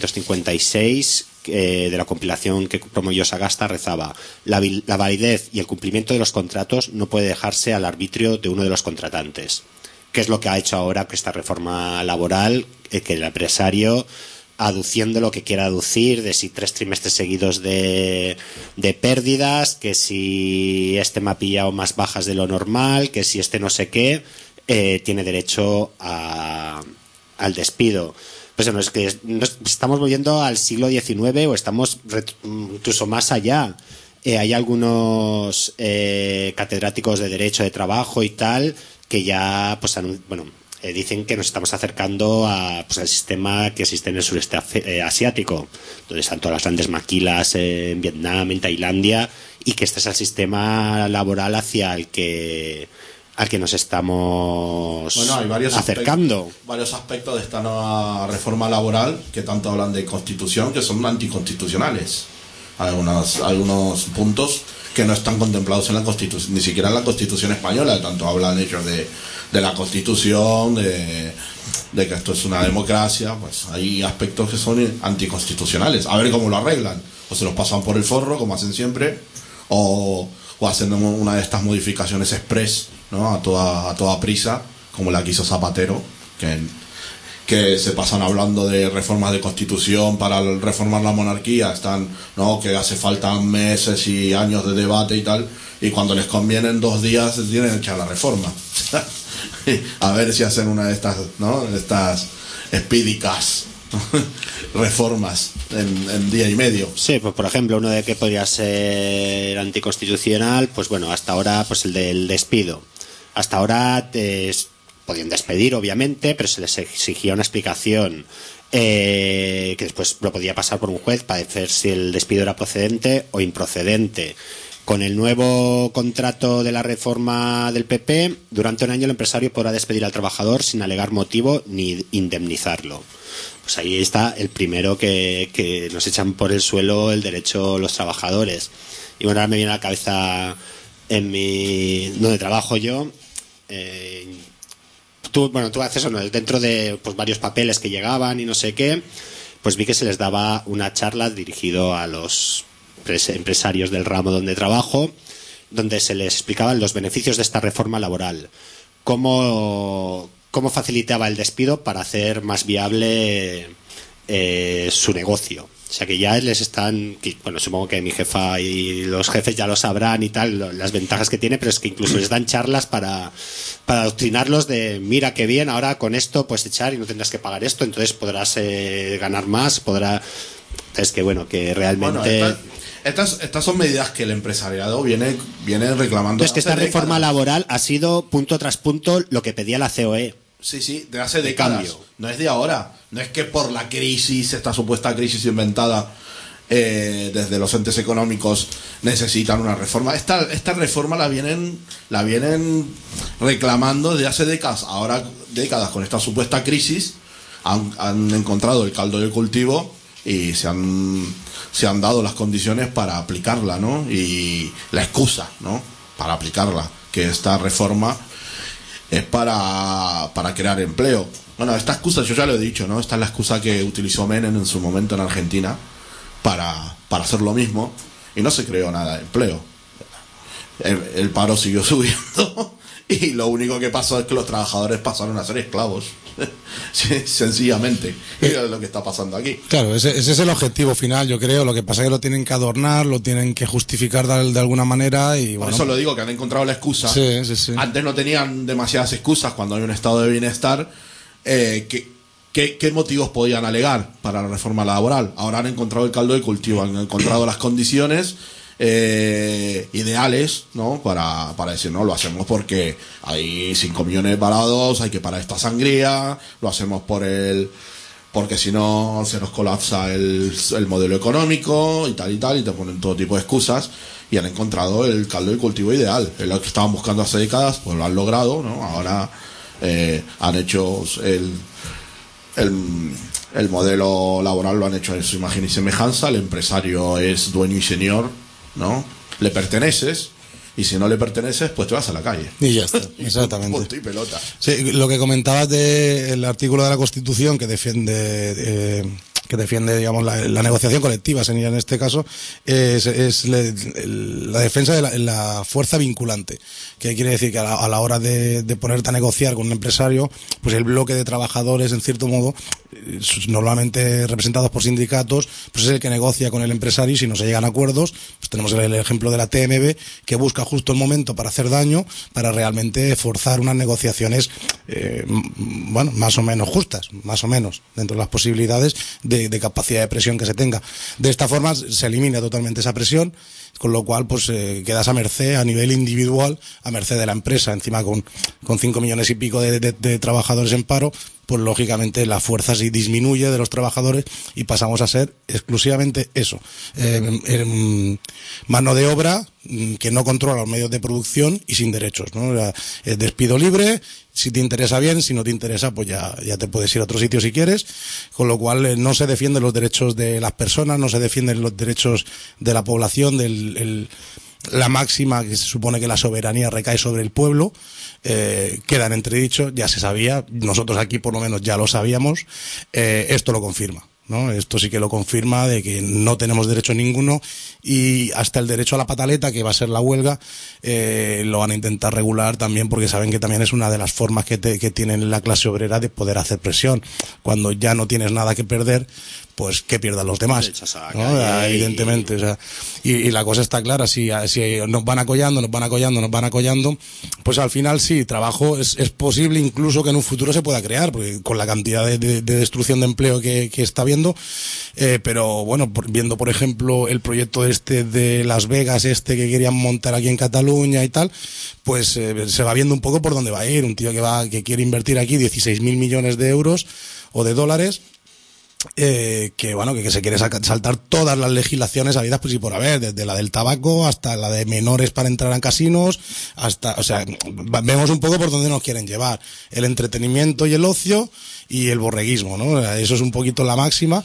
1256 de la compilación que promovió Sagasta rezaba: la validez y el cumplimiento de los contratos no puede dejarse al arbitrio de uno de los contratantes. ¿Qué es lo que ha hecho ahora que esta reforma laboral? Que el empresario, aduciendo lo que quiera aducir, de si 3 trimestres seguidos de pérdidas, que si este me ha pillado más bajas de lo normal, que si este no sé qué, tiene derecho al despido. Pues bueno, es que estamos volviendo al siglo XIX o estamos incluso más allá. Hay algunos catedráticos de Derecho de Trabajo y tal que ya pues dicen que nos estamos acercando al sistema que existe en el sureste asiático, donde están todas las grandes maquilas en Vietnam, en Tailandia, y que este es el sistema laboral hacia el que nos estamos acercando. Varios aspectos de esta nueva reforma laboral que tanto hablan de constitución, que son anticonstitucionales. Algunos puntos que no están contemplados en la Constitución, ni siquiera en la Constitución española. Tanto hablan ellos de la Constitución, de que esto es una democracia. Pues hay aspectos que son anticonstitucionales. A ver cómo lo arreglan. O se los pasan por el forro, como hacen siempre, o haciendo una de estas modificaciones express, ¿no? a toda prisa, como la que hizo Zapatero, que se pasan hablando de reformas de constitución para reformar la monarquía, que hace falta meses y años de debate y tal, y cuando les conviene en 2 días se tienen que echar la reforma. A ver si hacen una de estas, ¿no? De estas espídicas reformas en día y medio. Sí, pues por ejemplo, uno de que podría ser anticonstitucional, pues bueno, hasta ahora pues el del despido. Hasta ahora podían despedir, obviamente, pero se les exigía una explicación que después lo podía pasar por un juez para ver si el despido era procedente o improcedente. Con el nuevo contrato de la reforma del PP, durante un año el empresario podrá despedir al trabajador sin alegar motivo ni indemnizarlo. Pues ahí está el primero que nos echan por el suelo el derecho los trabajadores. Y bueno, ahora me viene a la cabeza donde trabajo yo, tú haces eso, ¿no? Dentro de pues varios papeles que llegaban y no sé qué, pues vi que se les daba una charla dirigido a los empresarios del ramo donde trabajo, donde se les explicaban los beneficios de esta reforma laboral, cómo facilitaba el despido para hacer más viable su negocio. O sea que ya les están, bueno, supongo que mi jefa y los jefes ya lo sabrán y tal, las ventajas que tiene, pero es que incluso les dan charlas para adoctrinarlos de mira qué bien, ahora con esto puedes echar y no tendrás que pagar esto, entonces podrás ganar más, es que bueno, que realmente... Bueno, estas son medidas que el empresariado viene reclamando. Es que esta reforma laboral ha sido punto tras punto lo que pedía la COE. Sí, de hace décadas. Cambio. No es de ahora. No es que por la crisis, esta supuesta crisis inventada desde los entes económicos, necesitan una reforma. Esta reforma la vienen reclamando desde hace décadas. Ahora, décadas con esta supuesta crisis, han encontrado el caldo de cultivo y se han dado las condiciones para aplicarla, ¿no? Y la excusa, ¿no? Para aplicarla, que esta reforma es para crear empleo. Bueno, esta excusa yo ya lo he dicho, ¿no? Esta es la excusa que utilizó Menem en su momento en Argentina para hacer lo mismo y no se creó nada de empleo. El paro siguió subiendo y lo único que pasó es que los trabajadores pasaron a ser esclavos. Sencillamente, es lo que está pasando aquí. Claro, ese es el objetivo final, yo creo. Lo que pasa es que lo tienen que adornar, lo tienen que justificar de alguna manera y por bueno, eso lo digo, que han encontrado la excusa. Sí. Antes no tenían demasiadas excusas cuando hay un estado de bienestar. ¿Qué motivos podían alegar para la reforma laboral? Ahora han encontrado el caldo de cultivo, han encontrado las condiciones ideales, ¿no? Para decir, no, lo hacemos porque hay 5 millones parados, hay que parar esta sangría, lo hacemos porque si no se nos colapsa el modelo económico y tal, y te ponen todo tipo de excusas y han encontrado el caldo de cultivo ideal. Es lo que estaban buscando hace décadas, pues lo han logrado, ¿no? Ahora han hecho el modelo laboral, lo han hecho en su imagen y semejanza. El empresario es dueño y señor, ¿no? Le perteneces y si no le perteneces pues te vas a la calle y ya está. Exactamente. Punto y pelota. Sí, lo que comentabas del artículo de la Constitución que defiende digamos la negociación colectiva sería en este caso es la defensa de la fuerza vinculante, que quiere decir que a la hora de ponerte a negociar con un empresario, pues el bloque de trabajadores en cierto modo, normalmente representados por sindicatos, pues es el que negocia con el empresario y si no se llegan a acuerdos, pues tenemos el ejemplo de la TMB que busca justo el momento para hacer daño, para realmente forzar unas negociaciones bueno, más o menos justas, más o menos dentro de las posibilidades de capacidad de presión que se tenga. De esta forma se elimina totalmente esa presión, con lo cual pues quedas a merced a nivel individual, a merced de la empresa, encima con 5 millones y pico de trabajadores en paro, pues lógicamente la fuerza sí disminuye de los trabajadores y pasamos a ser exclusivamente eso, mano de obra que no controla los medios de producción y sin derechos, ¿no? Despido libre, si te interesa bien, si no te interesa pues ya te puedes ir a otro sitio si quieres, con lo cual no se defienden los derechos de las personas, no se defienden los derechos de la población, la máxima que se supone que la soberanía recae sobre el pueblo, queda en entredicho, ya se sabía, nosotros aquí por lo menos ya lo sabíamos, esto lo confirma, ¿no? Esto sí que lo confirma de que no tenemos derecho ninguno y hasta el derecho a la pataleta, que va a ser la huelga, lo van a intentar regular también porque saben que también es una de las formas que tienen la clase obrera de poder hacer presión. Cuando ya no tienes nada que perder, pues que pierdan los demás, ¿no? Evidentemente, o sea, y la cosa está clara, si nos van acollando, pues al final sí, trabajo es posible incluso que en un futuro se pueda crear, porque con la cantidad de destrucción de empleo que está habiendo, pero bueno, viendo por ejemplo el proyecto de Las Vegas que querían montar aquí en Cataluña y tal, pues se va viendo un poco por dónde va a ir, un tío que quiere invertir aquí 16.000 millones de euros o de dólares, que se quiere saltar todas las legislaciones habidas pues y por haber, desde la del tabaco hasta la de menores para entrar en casinos, o sea, vemos un poco por dónde nos quieren llevar, el entretenimiento y el ocio y el borreguismo, ¿no? Eso es un poquito la máxima.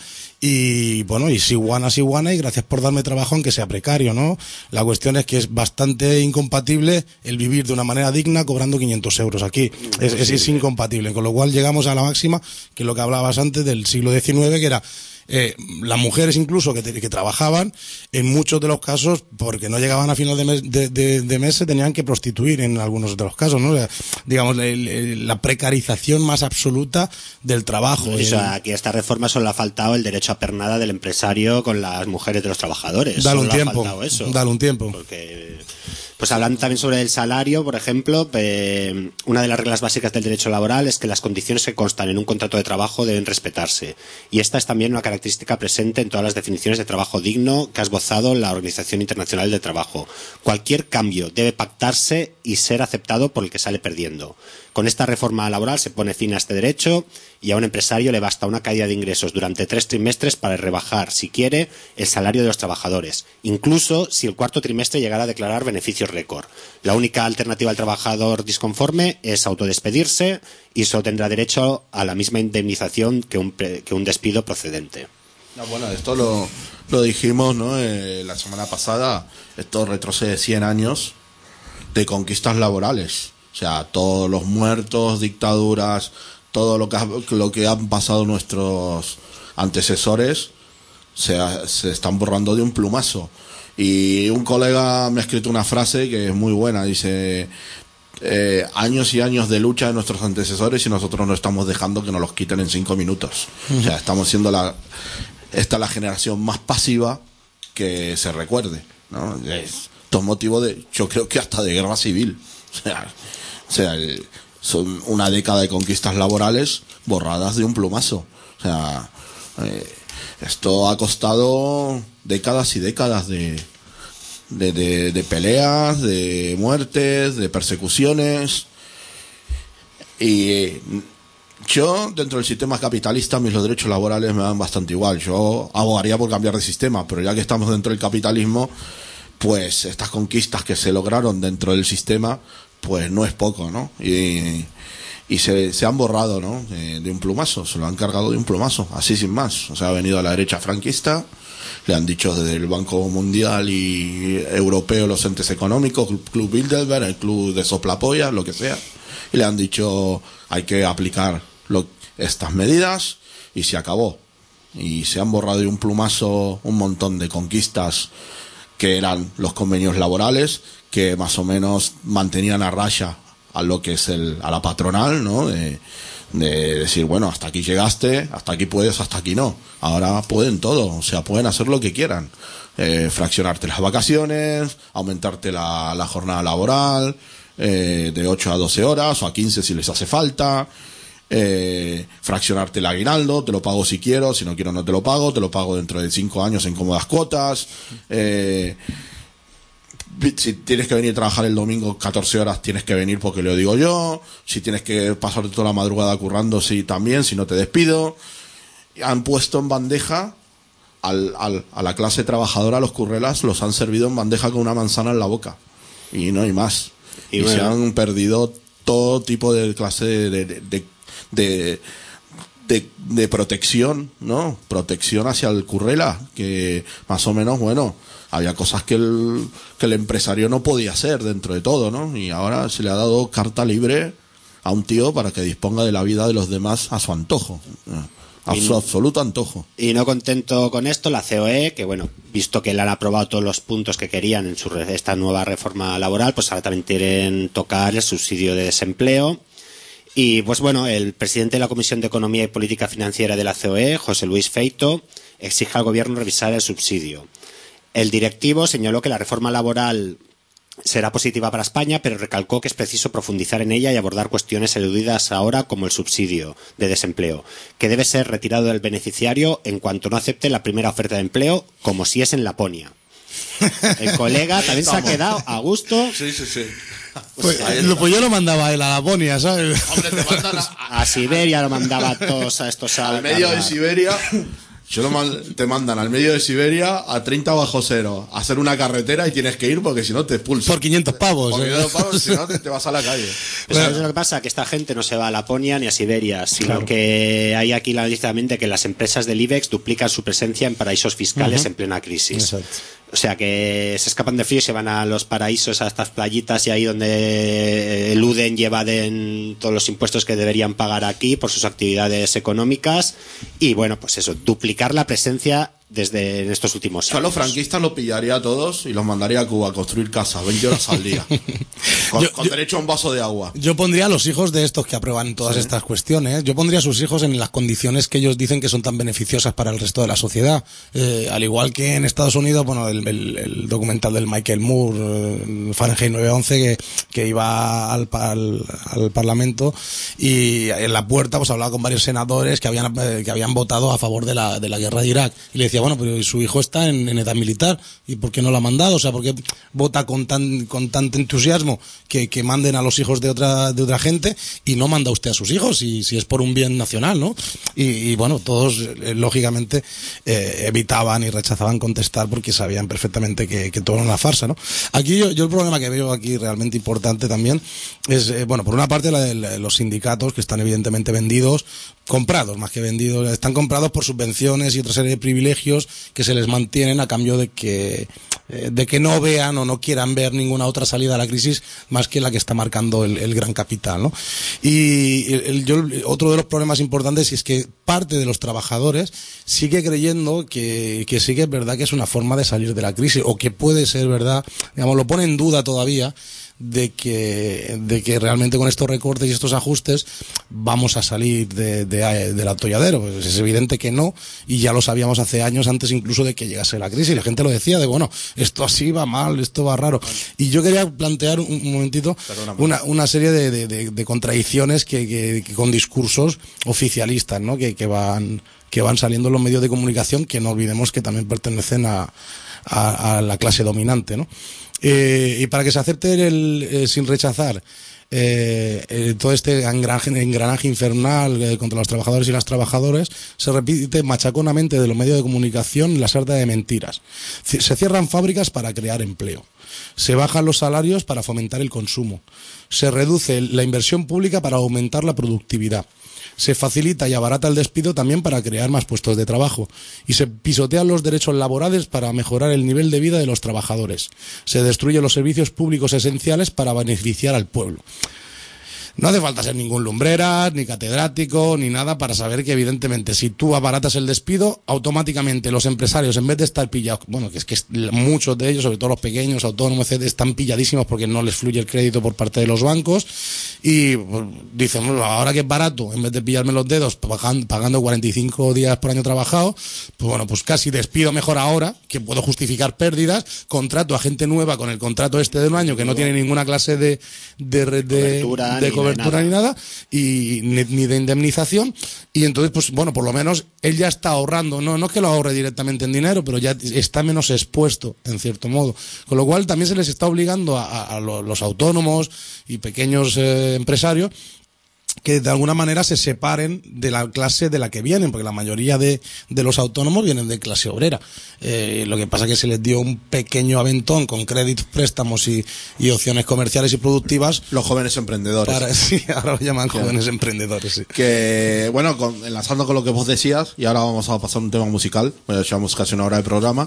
Y bueno, y si guana, y gracias por darme trabajo aunque sea precario, ¿no? La cuestión es que es bastante incompatible el vivir de una manera digna cobrando 500 euros aquí. Es incompatible, con lo cual llegamos a la máxima, que es lo que hablabas antes del siglo XIX, que era las mujeres incluso que trabajaban, en muchos de los casos, porque no llegaban a final de mes, se tenían que prostituir en algunos de los casos, ¿no? O sea, digamos, la precarización más absoluta del trabajo. O sea, aquí a esta reforma solo le ha faltado el derecho a pernada del empresario con las mujeres de los trabajadores. Dale un tiempo. Porque, pues hablando también sobre el salario, por ejemplo, una de las reglas básicas del derecho laboral es que las condiciones que constan en un contrato de trabajo deben respetarse. Y esta es también una característica presente en todas las definiciones de trabajo digno que ha esbozado la Organización Internacional del Trabajo. Cualquier cambio debe pactarse y ser aceptado por el que sale perdiendo. Con esta reforma laboral se pone fin a este derecho y a un empresario le basta una caída de ingresos durante 3 trimestres para rebajar, si quiere, el salario de los trabajadores, incluso si el cuarto trimestre llegara a declarar beneficios récord. La única alternativa al trabajador disconforme es autodespedirse y solo tendrá derecho a la misma indemnización que un despido procedente. No, bueno, esto lo dijimos, ¿no? La semana pasada. Esto retrocede 100 años de conquistas laborales. O sea, todos los muertos, dictaduras, todo lo que han pasado nuestros antecesores se están borrando de un plumazo. Y un colega me ha escrito una frase que es muy buena, dice: años y años de lucha de nuestros antecesores y nosotros no estamos dejando que nos los quiten en 5 minutos. O sea, estamos siendo la generación más pasiva que se recuerde, ¿no? Esto es motivo yo creo que hasta de guerra civil. O sea, son una década de conquistas laborales borradas de un plumazo. O sea, esto ha costado décadas y décadas de peleas, de muertes, de persecuciones. Y yo, dentro del sistema capitalista, los derechos laborales me dan bastante igual. Yo abogaría por cambiar de sistema, pero ya que estamos dentro del capitalismo, pues estas conquistas que se lograron dentro del sistema, pues no es poco, ¿no? Y se han borrado, ¿no? De un plumazo, se lo han cargado de un plumazo, así sin más. O sea, ha venido a la derecha franquista, le han dicho desde el Banco Mundial y Europeo, los entes económicos, el Club Bilderberg, el Club de Soplapollas, lo que sea, y le han dicho: hay que aplicar estas medidas, y se acabó. Y se han borrado de un plumazo un montón de conquistas que eran los convenios laborales, que más o menos mantenían a raya a lo que es a la patronal, ¿no? De decir, bueno, hasta aquí llegaste, hasta aquí puedes, hasta aquí no. Ahora pueden todo, o sea, pueden hacer lo que quieran. Fraccionarte las vacaciones, aumentarte la jornada laboral, de 8 a 12 horas o a 15 si les hace falta. Fraccionarte el aguinaldo, te lo pago si quiero, si no quiero no te lo pago dentro de 5 años en cómodas cuotas. Si tienes que venir a trabajar el domingo 14 horas, tienes que venir porque lo digo yo. Si tienes que pasarte toda la madrugada currando, sí, también, si no te despido. Han puesto en bandeja a la clase trabajadora, los currelas, los han servido en bandeja con una manzana en la boca. Y no hay más. Y bueno, se han perdido todo tipo de clase de protección, ¿no? Protección hacia el currela, que más o menos, bueno, había cosas que el empresario no podía hacer dentro de todo, ¿no? Y ahora se le ha dado carta libre a un tío para que disponga de la vida de los demás a su antojo, a su absoluto antojo. Y no contento con esto, la COE, que bueno, visto que le han aprobado todos los puntos que querían en esta nueva reforma laboral, pues ahora también quieren tocar el subsidio de desempleo. Y pues bueno, el presidente de la Comisión de Economía y Política Financiera de la COE, José Luis Feito, exige al gobierno revisar el subsidio. El directivo señaló que la reforma laboral será positiva para España, pero recalcó que es preciso profundizar en ella y abordar cuestiones eludidas ahora, como el subsidio de desempleo, que debe ser retirado del beneficiario en cuanto no acepte la primera oferta de empleo, como si es en Laponia. El colega también se ha quedado a gusto. Sí. Pues yo lo mandaba a él a Laponia, ¿sabes? Hombre, te mandan A Siberia lo mandaba a todos a estos al medio de Siberia. Te mandan al medio de Siberia a 30 bajo cero a hacer una carretera y tienes que ir porque si no te expulsan. Por 500 pavos. Por 500 pavos, si no te vas a la calle. Pero ¿sabes lo que pasa? Que esta gente no se va a Laponia ni a Siberia, sino que hay aquí la noticia también de que las empresas del IBEX duplican su presencia en paraísos fiscales en plena crisis. Exacto. O sea que se escapan de frío y se van a los paraísos, a estas playitas y ahí donde eluden y evaden todos los impuestos que deberían pagar aquí por sus actividades económicas. Y bueno, pues eso, duplicar la presencia desde estos últimos años. Yo a los franquistas los pillaría a todos y los mandaría a Cuba a construir casas 20 horas al día. Con derecho a un vaso de agua. Yo pondría a los hijos de estos que aprueban todas estas cuestiones, yo pondría a sus hijos en las condiciones que ellos dicen que son tan beneficiosas para el resto de la sociedad. Al igual que en Estados Unidos, bueno, el documental del Michael Moore, Fahrenheit 9/11, que iba al Parlamento y en la puerta pues hablaba con varios senadores que habían votado a favor de la guerra de Irak. Y le decía, bueno, pero su hijo está en edad militar, ¿y por qué no lo ha mandado? O sea, ¿por qué vota con tanto entusiasmo que manden a los hijos de otra gente y no manda usted a sus hijos si es por un bien nacional, ¿no? Y bueno, todos lógicamente evitaban y rechazaban contestar porque sabían perfectamente que todo era una farsa, ¿no? Aquí yo el problema que veo aquí realmente importante también es, bueno, por una parte los sindicatos que están evidentemente comprados más que vendidos, están comprados por subvenciones y otra serie de privilegios que se les mantienen a cambio de que no vean o no quieran ver ninguna otra salida a la crisis más que la que está marcando el gran capital, ¿no? Y otro de los problemas importantes es que parte de los trabajadores sigue creyendo que sí que es verdad que es una forma de salir de la crisis, o que puede ser verdad, digamos, lo pone en duda todavía, de que realmente con estos recortes y estos ajustes vamos a salir del atolladero. Pues es evidente que no, y ya lo sabíamos hace años, antes incluso de que llegase la crisis. La gente lo decía de, bueno, esto así va mal, esto va raro. Y yo quería plantear un momentito una serie de contradicciones que con discursos oficialistas, ¿no? que van saliendo en los medios de comunicación, que no olvidemos que también pertenecen a la clase dominante, ¿no? Y para que se acepte sin rechazar todo este engranaje infernal contra los trabajadores y las trabajadoras, se repite machaconamente de los medios de comunicación la sarta de mentiras. Se cierran fábricas para crear empleo, se bajan los salarios para fomentar el consumo, se reduce la inversión pública para aumentar la productividad, se facilita y abarata el despido también para crear más puestos de trabajo, y se pisotean los derechos laborales para mejorar el nivel de vida de los trabajadores. Se destruyen los servicios públicos esenciales para beneficiar al pueblo. No hace falta ser ningún lumbreras, ni catedrático, ni nada para saber que evidentemente si tú abaratas el despido, automáticamente los empresarios, en vez de estar pillados, bueno, que es que muchos de ellos, sobre todo los pequeños, autónomos, etc., están pilladísimos porque no les fluye el crédito por parte de los bancos, y pues, dicen, bueno, ahora que es barato, en vez de pillarme los dedos pagando 45 días por año trabajado, pues bueno, pues casi despido mejor ahora, que puedo justificar pérdidas, contrato a gente nueva con el contrato de un año que no tiene ninguna clase de cobertura ni nada, y ni de indemnización, y entonces pues bueno, por lo menos él ya está ahorrando, no es que lo ahorre directamente en dinero, pero ya está menos expuesto en cierto modo, con lo cual también se les está obligando a los autónomos y pequeños empresarios que de alguna manera se separen de la clase de la que vienen, porque la mayoría de los autónomos vienen de clase obrera. Lo que pasa es que se les dio un pequeño aventón con créditos, préstamos y opciones comerciales y productivas. Los jóvenes emprendedores. Sí, ahora lo llaman jóvenes emprendedores, sí. Que, bueno, enlazando con lo que vos decías, y ahora vamos a pasar a un tema musical, pues llevamos casi una hora de programa.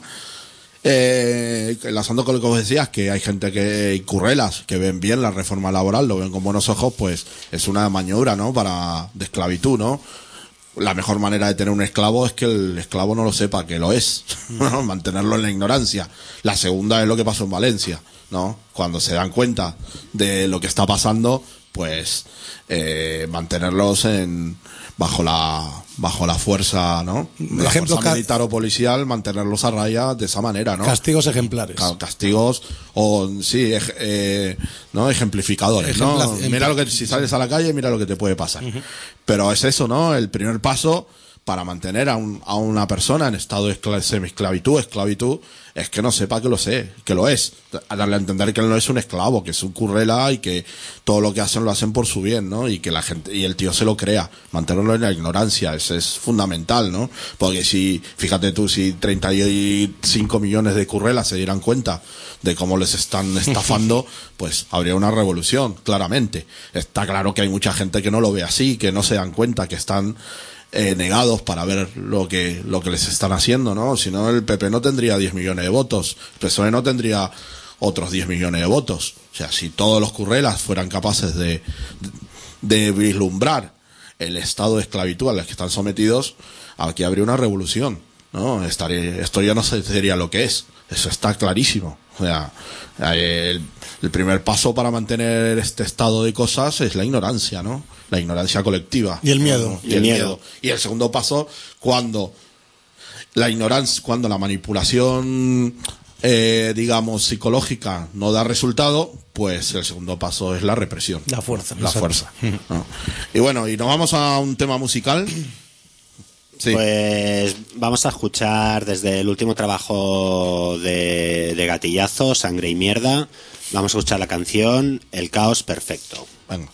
Enlazando con lo que vos decías, que hay gente que currelas que ven bien la reforma laboral, lo ven con buenos ojos, pues es una maniobra, ¿no? De esclavitud, ¿no? La mejor manera de tener un esclavo es que el esclavo no lo sepa que lo es, ¿no? Mantenerlo en la ignorancia. La segunda es lo que pasó en Valencia, ¿no? Cuando se dan cuenta de lo que está pasando, pues mantenerlos bajo la fuerza, ¿no? La fuerza militar o policial, mantenerlos a raya de esa manera, ¿no? Castigos ejemplares. Castigos, o sí, ¿no? Ejemplificadores, ¿no? Mira si sales a la calle, mira lo que te puede pasar. Pero es eso, ¿no? El primer paso para mantener a una persona en estado de semi-esclavitud, esclavitud, es que no sepa que lo es. A darle a entender que él no es un esclavo, que es un currela y que todo lo que hacen lo hacen por su bien, ¿no? Y que la gente, y el tío se lo crea. Mantenerlo en la ignorancia, eso es fundamental, ¿no? Porque fíjate tú, si 35 millones de currelas se dieran cuenta de cómo les están estafando, pues habría una revolución, claramente. Está claro que hay mucha gente que no lo ve así, que no se dan cuenta, que están negados para ver lo que les están haciendo, ¿no? Si no, el PP no tendría 10 millones de votos, el PSOE no tendría otros 10 millones de votos. O sea, si todos los currelas fueran capaces de vislumbrar el estado de esclavitud al que están sometidos, aquí habría una revolución, ¿no? Esto ya no sería lo que es. Eso está clarísimo. O sea, el primer paso para mantener este estado de cosas es la ignorancia, ¿no? La ignorancia colectiva. Y el miedo. ¿No? Y el miedo. Y el segundo paso, cuando la manipulación, digamos, psicológica no da resultado, pues el segundo paso es la represión. La fuerza. La fuerza. ¿No? Y bueno, y nos vamos a un tema musical. Sí. Pues vamos a escuchar desde el último trabajo de Gatillazo, Sangre y Mierda. Vamos a escuchar la canción El Caos Perfecto. Venga.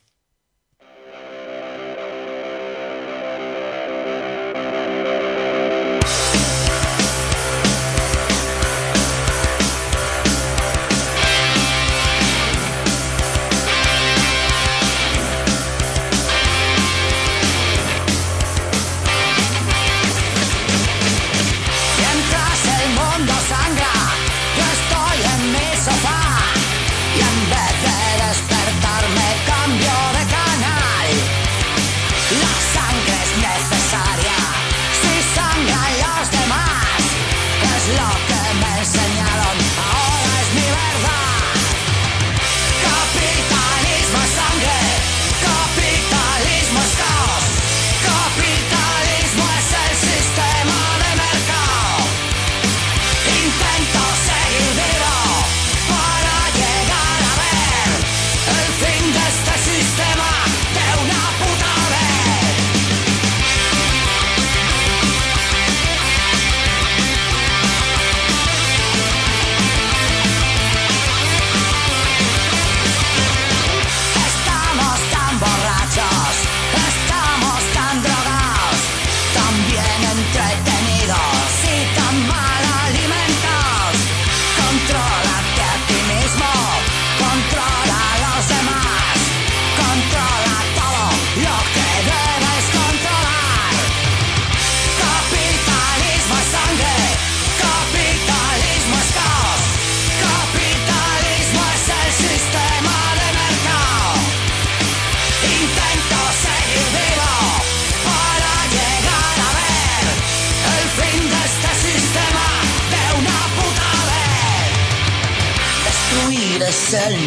El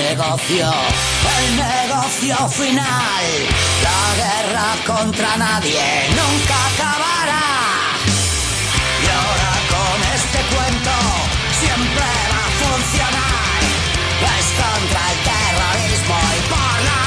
negocio final. La guerra contra nadie nunca acabará. Y ahora con este cuento siempre va a funcionar. Es contra el terrorismo y por la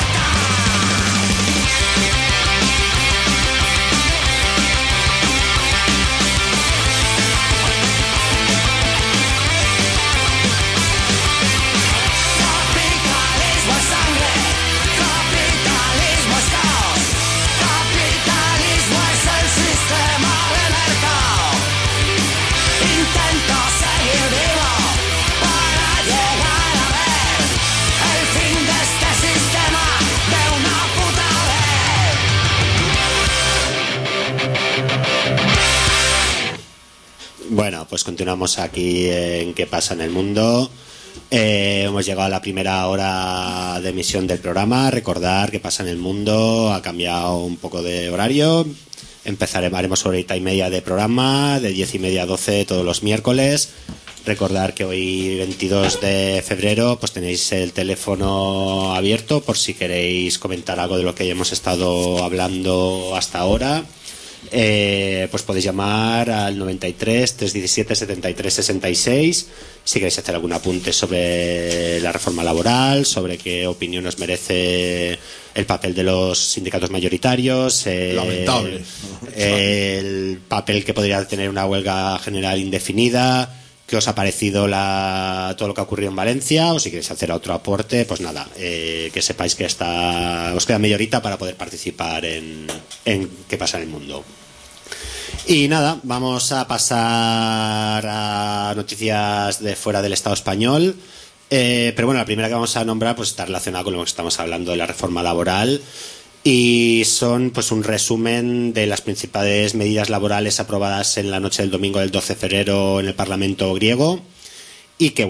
Bueno, pues continuamos aquí en ¿Qué pasa en el mundo? Hemos llegado a la primera hora de emisión del programa. Recordar ¿Qué pasa en el mundo? Ha cambiado un poco de horario. Haremos horita y media de programa, de 10:30 a 12 todos los miércoles. Recordar que hoy, 22 de febrero, pues tenéis el teléfono abierto por si queréis comentar algo de lo que hemos estado hablando hasta ahora. pues podéis llamar al 93 317 73 66 si queréis hacer algún apunte sobre la reforma laboral, sobre qué opinión os merece el papel de los sindicatos mayoritarios, lamentable, el papel que podría tener una huelga general indefinida, qué os ha parecido todo lo que ha ocurrido en Valencia, o si queréis hacer otro aporte, pues nada, que sepáis que os queda media horita para poder participar en qué pasa en el mundo. Y nada, vamos a pasar a noticias de fuera del Estado español. Pero bueno, la primera que vamos a nombrar pues está relacionada con lo que estamos hablando de la reforma laboral, y son pues un resumen de las principales medidas laborales aprobadas en la noche del domingo del 12 de febrero en el Parlamento griego, y que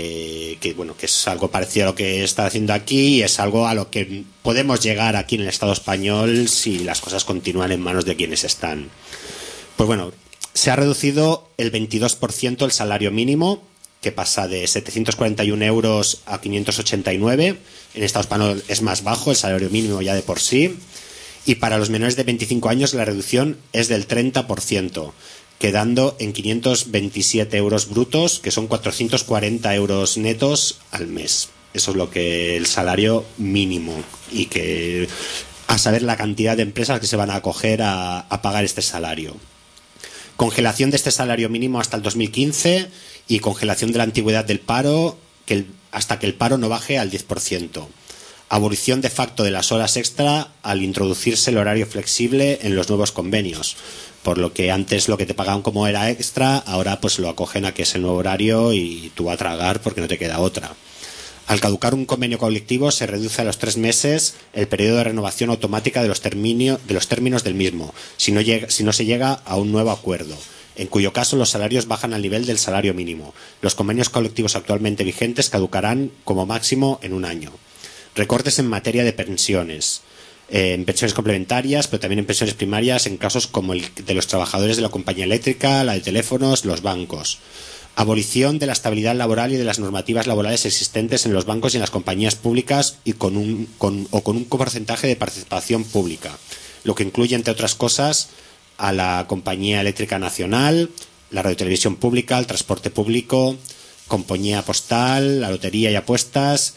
es algo parecido a lo que está haciendo aquí, y es algo a lo que podemos llegar aquí en el Estado español si las cosas continúan en manos de quienes están. Pues bueno, se ha reducido el 22% el salario mínimo, que pasa de 741 euros a 589. En el Estado español es más bajo el salario mínimo ya de por sí. Y para los menores de 25 años la reducción es del 30%, quedando en 527 euros brutos, que son 440 euros netos al mes. Eso es lo que el salario mínimo, y que a saber la cantidad de empresas que se van a acoger a pagar este salario. Congelación de este salario mínimo hasta el 2015 y congelación de la antigüedad del paro hasta que el paro no baje al 10%. Abolición de facto de las horas extra al introducirse el horario flexible en los nuevos convenios. Por lo que antes lo que te pagaban como era extra, ahora pues lo acogen a que es el nuevo horario y tú a tragar porque no te queda otra. Al caducar un convenio colectivo se reduce a los 3 meses el periodo de renovación automática de los términos del mismo, si no se llega a un nuevo acuerdo, en cuyo caso los salarios bajan al nivel del salario mínimo. Los convenios colectivos actualmente vigentes caducarán como máximo en un año. Recortes en materia de pensiones, en pensiones complementarias, pero también en pensiones primarias en casos como el de los trabajadores de la compañía eléctrica, la de teléfonos, los bancos. Abolición de la estabilidad laboral y de las normativas laborales existentes en los bancos y en las compañías públicas y con un porcentaje de participación pública, lo que incluye, entre otras cosas, a la Compañía Eléctrica Nacional, la Radiotelevisión Pública, el transporte público, compañía postal, la lotería y apuestas,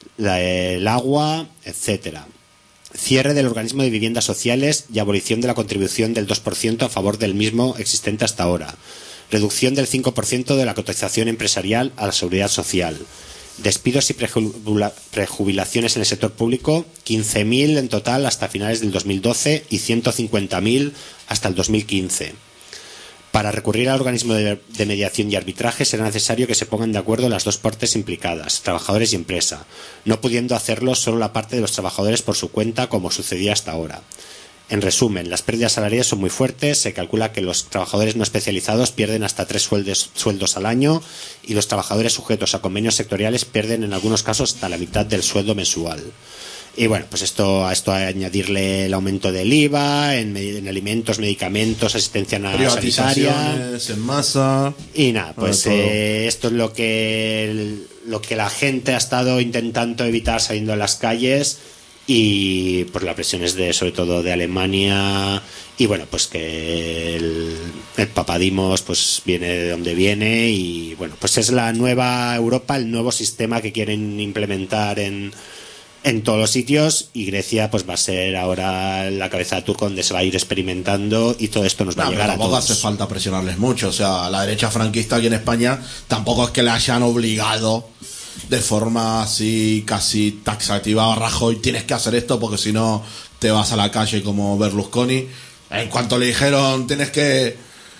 el agua, etcétera. Cierre del organismo de viviendas sociales y abolición de la contribución del 2% a favor del mismo existente hasta ahora. Reducción del 5% de la cotización empresarial a la seguridad social. Despidos y prejubilaciones en el sector público, 15.000 en total hasta finales del 2012 y 150.000 hasta el 2015. Para recurrir al organismo de mediación y arbitraje será necesario que se pongan de acuerdo las dos partes implicadas, trabajadores y empresa, no pudiendo hacerlo solo la parte de los trabajadores por su cuenta como sucedía hasta ahora. En resumen, las pérdidas salariales son muy fuertes. Se calcula que los trabajadores no especializados pierden hasta 3 sueldos al año, y los trabajadores sujetos a convenios sectoriales pierden en algunos casos hasta la mitad del sueldo mensual. Y bueno, pues a esto añadirle el aumento del IVA en alimentos, medicamentos, asistencia sanitaria, en masa. Y nada, pues esto es lo que la gente ha estado intentando evitar saliendo a las calles, y por las presiones sobre todo de Alemania, y bueno, pues que el Papadimos pues viene de donde viene, y bueno, pues es la nueva Europa, el nuevo sistema que quieren implementar en todos los sitios, y Grecia pues va a ser ahora la cabeza de turco donde se va a ir experimentando, y todo esto nos va a llegar a todos. Tampoco hace falta presionarles mucho, o sea, la derecha franquista aquí en España tampoco es que le hayan obligado de forma así casi taxativa a Rajoy, tienes que hacer esto porque si no te vas a la calle como Berlusconi. En cuanto le dijeron tienes que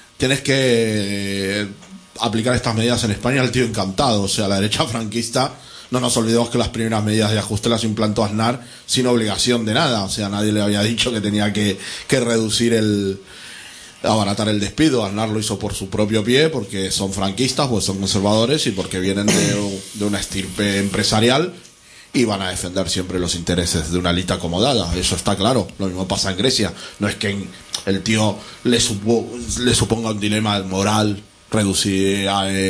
aplicar estas medidas en España, el tío encantado. O sea, la derecha franquista, no nos olvidemos que las primeras medidas de ajuste las implantó Aznar sin obligación de nada, o sea, nadie le había dicho que tenía que reducir abaratar el despido. Aznar lo hizo por su propio pie, porque son franquistas, pues son conservadores, y porque vienen de una estirpe empresarial y van a defender siempre los intereses de una élite acomodada. Eso está claro. Lo mismo pasa en Grecia. No es que el tío le suponga un dilema moral reducir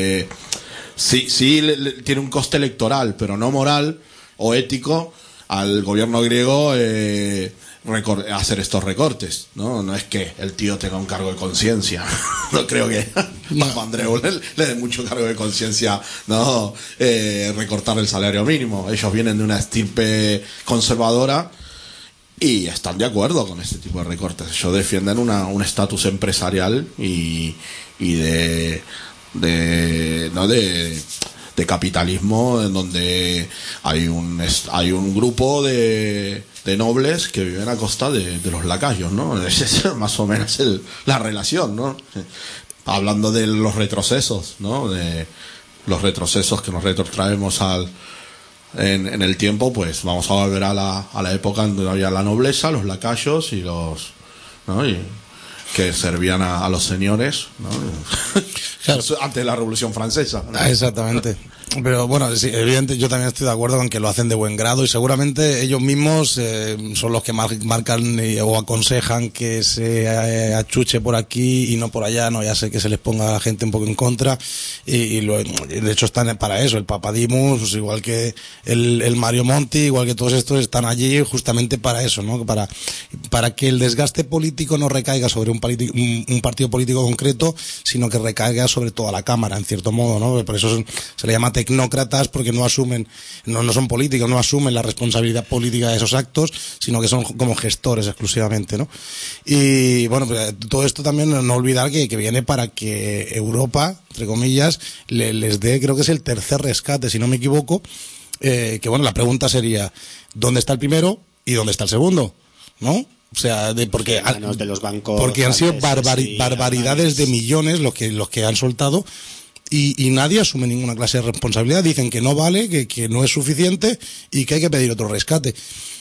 sí tiene un coste electoral, pero no moral o ético al gobierno griego hacer estos recortes, ¿no? No es que el tío tenga un cargo de conciencia. No creo que a Andreu le dé mucho cargo de conciencia, ¿no? Recortar el salario mínimo. Ellos vienen de una estirpe conservadora y están de acuerdo con este tipo de recortes. Ellos defienden un estatus empresarial y de capitalismo, en donde hay un grupo de nobles que viven a costa de los lacayos, ¿no? Esa es más o menos la relación, ¿no? Hablando de los retrocesos, ¿no? De los retrocesos que nos retrotraemos en el tiempo, pues vamos a volver a la época en donde había la nobleza, los lacayos y los, ¿no? Y que servían a los señores, ¿no? Claro. Antes de la Revolución Francesa, ¿no? Exactamente. Pero bueno, sí, evidente, yo también estoy de acuerdo con que lo hacen de buen grado y seguramente ellos mismos son los que marcan o aconsejan que se achuche por aquí y no por allá, no, ya sé que se les ponga a la gente un poco en contra y de hecho están para eso, el Papadimus, pues igual que el Mario Monti, igual que todos estos están allí justamente para eso, ¿no? Para que el desgaste político no recaiga sobre un partido político concreto, sino que recaiga sobre toda la Cámara, en cierto modo, ¿no? Por eso se le llama tecnócratas, porque no asumen, no son políticos, no asumen la responsabilidad política de esos actos, sino que son como gestores exclusivamente, ¿no? Y bueno, pues, todo esto también no olvidar que viene para que Europa, entre comillas, les dé, creo que es el tercer rescate, si no me equivoco, que bueno, la pregunta sería, ¿dónde está el primero y dónde está el segundo? ¿No? O sea, porque de los bancos, porque han sido barbaridades de millones los que han soltado y nadie asume ninguna clase de responsabilidad. Dicen que no vale, que no es suficiente y que hay que pedir otro rescate.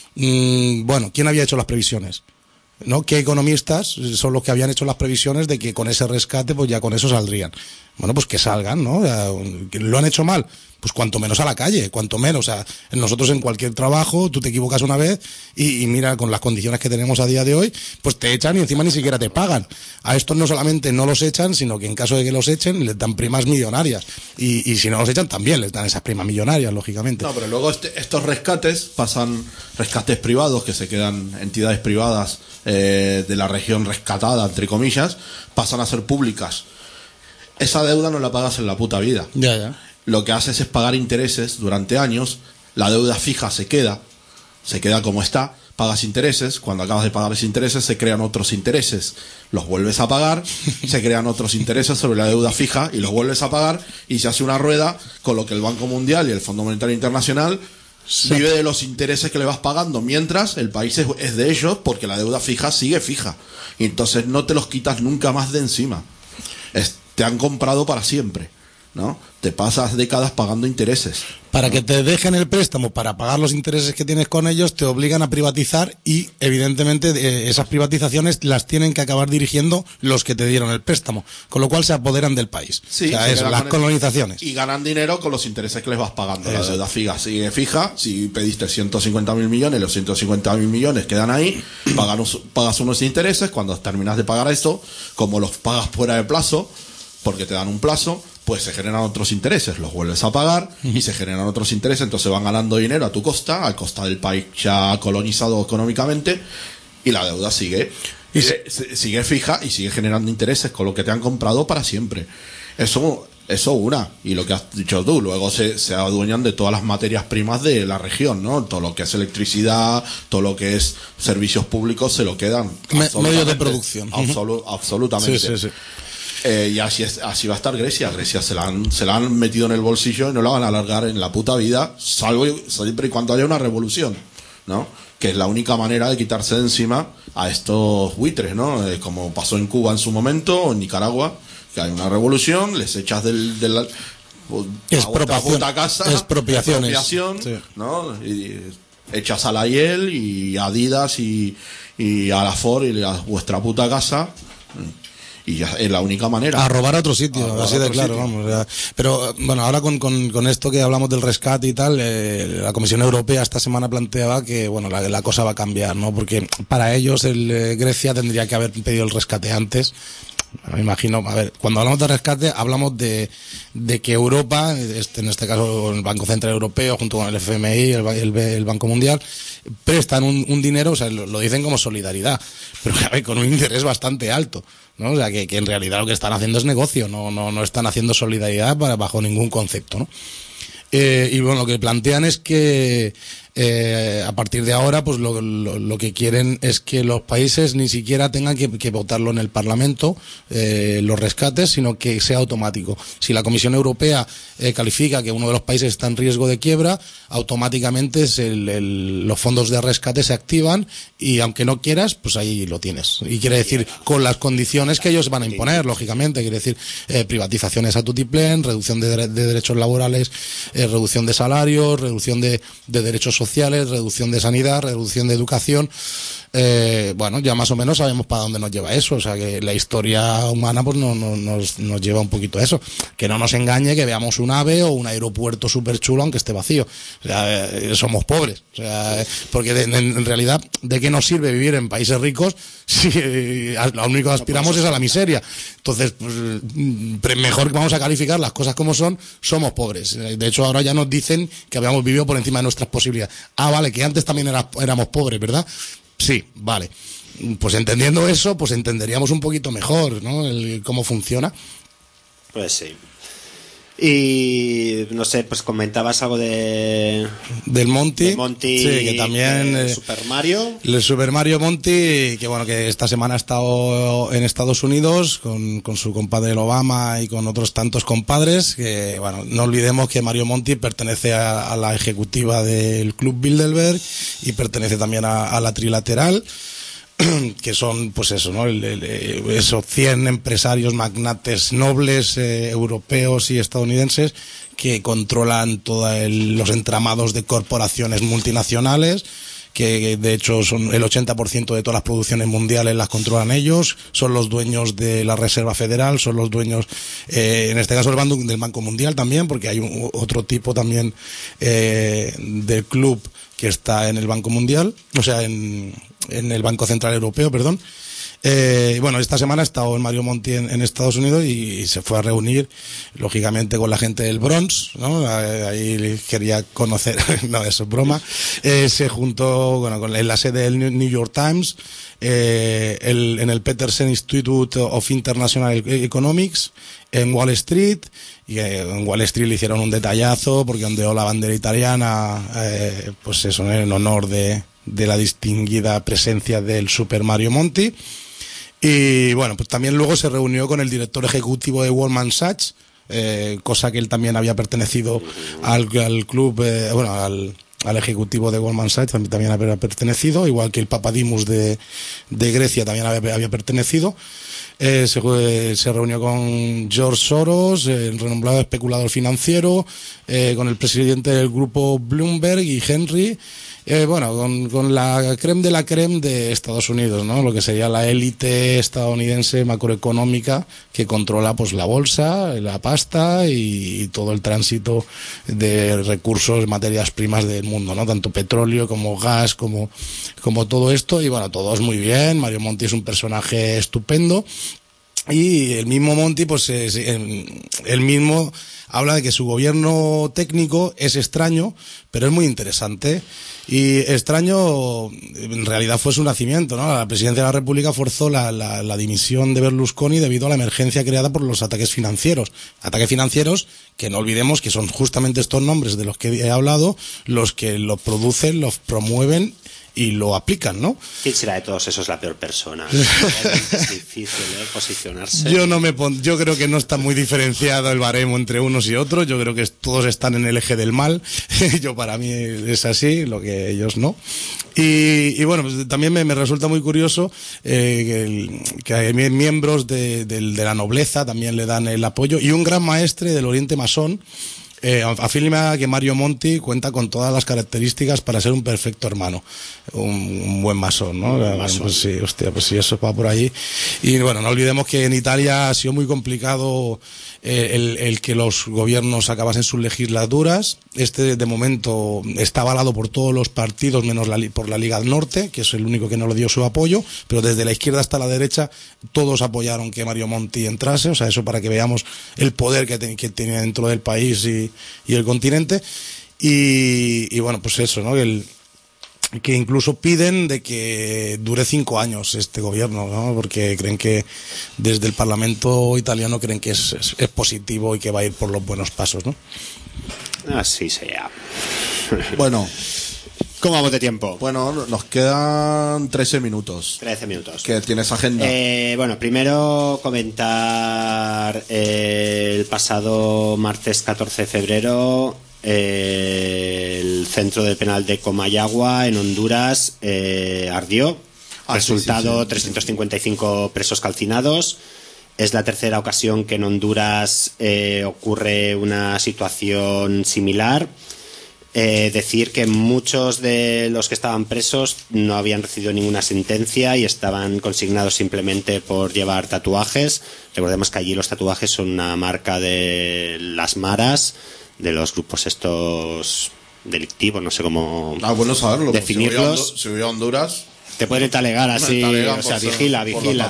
Bueno, ¿quién había hecho las previsiones? ¿No? ¿Qué economistas son los que habían hecho las previsiones de que con ese rescate pues ya con eso saldrían? Bueno, pues que salgan, ¿no? ¿Lo han hecho mal? Pues cuanto menos a la calle, cuanto menos. O sea, nosotros en cualquier trabajo, tú te equivocas una vez y mira, con las condiciones que tenemos a día de hoy, pues te echan y encima ni siquiera te pagan. A estos no solamente no los echan, sino que en caso de que los echen, les dan primas millonarias. Y si no los echan, también les dan esas primas millonarias, lógicamente. No, pero luego estos rescates pasan, rescates privados, que se quedan entidades privadas de la región rescatada, entre comillas, pasan a ser públicas. Esa deuda no la pagas en la puta vida. Ya. Lo que haces es pagar intereses durante años, la deuda fija se queda como está, pagas intereses, cuando acabas de pagar esos intereses se crean otros intereses, los vuelves a pagar, se crean otros intereses sobre la deuda fija y los vuelves a pagar y se hace una rueda con lo que el Banco Mundial y el Fondo Monetario Internacional vive de los intereses que le vas pagando, mientras el país es de ellos porque la deuda fija sigue fija y entonces no te los quitas nunca más de encima. Te han comprado para siempre, ¿no? Te pasas décadas pagando intereses. Para que te dejen el préstamo para pagar los intereses que tienes con ellos, te obligan a privatizar y, evidentemente, esas privatizaciones las tienen que acabar dirigiendo los que te dieron el préstamo. Con lo cual se apoderan del país. Sí, o sea, eso, las colonizaciones. Y ganan dinero con los intereses que les vas pagando. Eso. La deuda fija sigue fija. Si pediste 150.000 millones, los 150.000 millones quedan ahí. Pagas unos intereses. Cuando terminas de pagar esto, como los pagas fuera de plazo, porque te dan un plazo, pues se generan otros intereses, los vuelves a pagar y se generan otros intereses, entonces van ganando dinero a tu costa, a costa del país ya colonizado económicamente, y la deuda sigue fija y sigue generando intereses con lo que te han comprado para siempre. Eso una, y lo que has dicho tú, luego se adueñan de todas las materias primas de la región, ¿no? Todo lo que es electricidad, todo lo que es servicios públicos se lo quedan. Medios de producción. Absolutamente. Sí. Y así va a estar Grecia. Grecia se la han metido en el bolsillo y no la van a alargar en la puta vida, salvo siempre y cuando haya una revolución, ¿no? Que es la única manera de quitarse de encima a estos buitres, ¿no? Como pasó en Cuba en su momento, o en Nicaragua, que hay una revolución, les echas del expropiación, sí. ¿No? Y echas a la Yale y a Adidas y a la Ford y a vuestra puta casa. Y ya es la única manera. A robar a otro sitio, así de claro, vamos. Ya. Pero bueno, ahora con esto que hablamos del rescate y tal, la Comisión Europea esta semana planteaba que bueno la cosa va a cambiar, ¿no? Porque para ellos Grecia tendría que haber pedido el rescate antes. Me imagino, a ver, cuando hablamos de rescate, hablamos de que Europa, en este caso el Banco Central Europeo, junto con el FMI, el Banco Mundial, prestan un dinero, o sea, lo dicen como solidaridad, pero a ver, con un interés bastante alto, ¿no? O sea, que en realidad lo que están haciendo es negocio, no están haciendo solidaridad bajo ningún concepto, ¿no? Y bueno, lo que plantean es que a partir de ahora, pues lo que quieren es que los países ni siquiera tengan que votarlo en el Parlamento, los rescates, sino que sea automático. Si la Comisión Europea califica que uno de los países está en riesgo de quiebra, automáticamente los fondos de rescate se activan y aunque no quieras, pues ahí lo tienes. Y quiere decir, con las condiciones que ellos van a imponer, lógicamente, quiere decir, privatizaciones a tutiplén, reducción de derechos laborales, reducción de salarios, reducción de derechos sociales, reducción de sanidad, reducción de educación. Bueno, ya más o menos sabemos para dónde nos lleva eso, o sea que la historia humana pues nos lleva un poquito a eso, que no nos engañe que veamos un AVE o un aeropuerto súper chulo aunque esté vacío, o sea, somos pobres, o sea, porque en realidad ¿de qué nos sirve vivir en países ricos si lo único que aspiramos es a la miseria? Entonces, pues, mejor que vamos a calificar las cosas como son, somos pobres. De hecho ahora ya nos dicen que habíamos vivido por encima de nuestras posibilidades. Vale, que antes también éramos pobres, ¿verdad? Sí, vale. Pues entendiendo eso, pues entenderíamos un poquito mejor, ¿no? Cómo funciona. Pues sí. Y no sé, pues comentabas algo del Monty. Sí, que también Super Mario. El Super Mario Monty, que bueno, que esta semana ha estado en Estados Unidos con su compadre el Obama y con otros tantos compadres, que bueno, no olvidemos que Mario Monty pertenece a la ejecutiva del Club Bilderberg y pertenece también a la Trilateral, que son, pues eso, ¿no? Esos 100 empresarios magnates nobles europeos y estadounidenses que controlan todos los entramados de corporaciones multinacionales, que de hecho son el 80% de todas las producciones mundiales las controlan ellos, son los dueños de la Reserva Federal, son los dueños, en este caso del Banco Mundial también, porque hay otro tipo también del club que está en el Banco Mundial, o sea, en el Banco Central Europeo, perdón. Bueno, esta semana ha estado en Mario Monti en Estados Unidos y se fue a reunir, lógicamente, con la gente del Bronx, ¿no? Ahí quería conocer, no, eso es broma. Se juntó, bueno, en la sede del New York Times, en el Peterson Institute of International Economics, en Wall Street, y en Wall Street le hicieron un detallazo porque ondeó la bandera italiana, pues eso, en honor de la distinguida presencia del Super Mario Monti. Y bueno, pues también luego se reunió con el director ejecutivo de Goldman Sachs, cosa que él también había pertenecido al club, bueno, al ejecutivo de Goldman Sachs también había pertenecido, igual que el Papadimos de Grecia también había pertenecido. Se reunió con George Soros, el renombrado especulador financiero, con el presidente del grupo Bloomberg y Henry, bueno, con la creme de Estados Unidos, ¿no? Lo que sería la élite estadounidense macroeconómica que controla pues la bolsa, la pasta y todo el tránsito de recursos, materias primas del mundo, ¿no? Tanto petróleo como gas, como todo esto. Y bueno, todo es muy bien. Mario Monti es un personaje estupendo. Y el mismo Monti, pues él mismo habla de que su gobierno técnico es extraño, pero es muy interesante. Y extraño, en realidad fue su nacimiento, ¿no? La presidencia de la República forzó la dimisión de Berlusconi debido a la emergencia creada por los ataques financieros. Ataques financieros que no olvidemos que son justamente estos nombres de los que he hablado los que los producen, los promueven y lo aplican, ¿no? ¿Quién será de todos esos la peor persona? Es difícil, posicionarse. Yo creo que no está muy diferenciado el baremo entre unos y otros. Yo creo que todos están en el eje del mal. Para mí es así, lo que ellos no. Y bueno, pues también me resulta muy curioso que hay miembros de la nobleza también le dan el apoyo, y un gran maestre del Oriente Masón, afirma que Mario Monti cuenta con todas las características para ser un perfecto hermano, un buen masón, ¿no? Pues sí, hostia, pues sí, eso va por ahí. Y bueno, no olvidemos que en Italia ha sido muy complicado el que los gobiernos acabasen sus legislaturas. De momento está avalado por todos los partidos menos por la Liga del Norte, que es el único que no le dio su apoyo, pero desde la izquierda hasta la derecha todos apoyaron que Mario Monti entrase. O sea, eso para que veamos el poder que tiene dentro del país y el continente. Y bueno, pues eso, ¿no? Que incluso piden de que dure 5 años este gobierno, ¿no? Porque creen que desde el Parlamento italiano creen que es positivo y que va a ir por los buenos pasos, ¿no? Así sea. Bueno, ¿cómo vamos de tiempo? bueno, nos quedan 13 minutos. 13 minutos. ¿Qué tienes agenda? Bueno, primero comentar el pasado martes 14 de febrero el centro del penal de Comayagua en Honduras ardió. Resultado, sí. 355 presos calcinados. Es la tercera ocasión que en Honduras ocurre una situación similar. Decir que muchos de los que estaban presos no habían recibido ninguna sentencia y estaban consignados simplemente por llevar tatuajes. Recordemos que allí los tatuajes son una marca de las maras, de los grupos estos delictivos, no sé cómo bueno saberlo, definirlos. Si voy a Honduras, te pueden talegar así, o sea, vigila.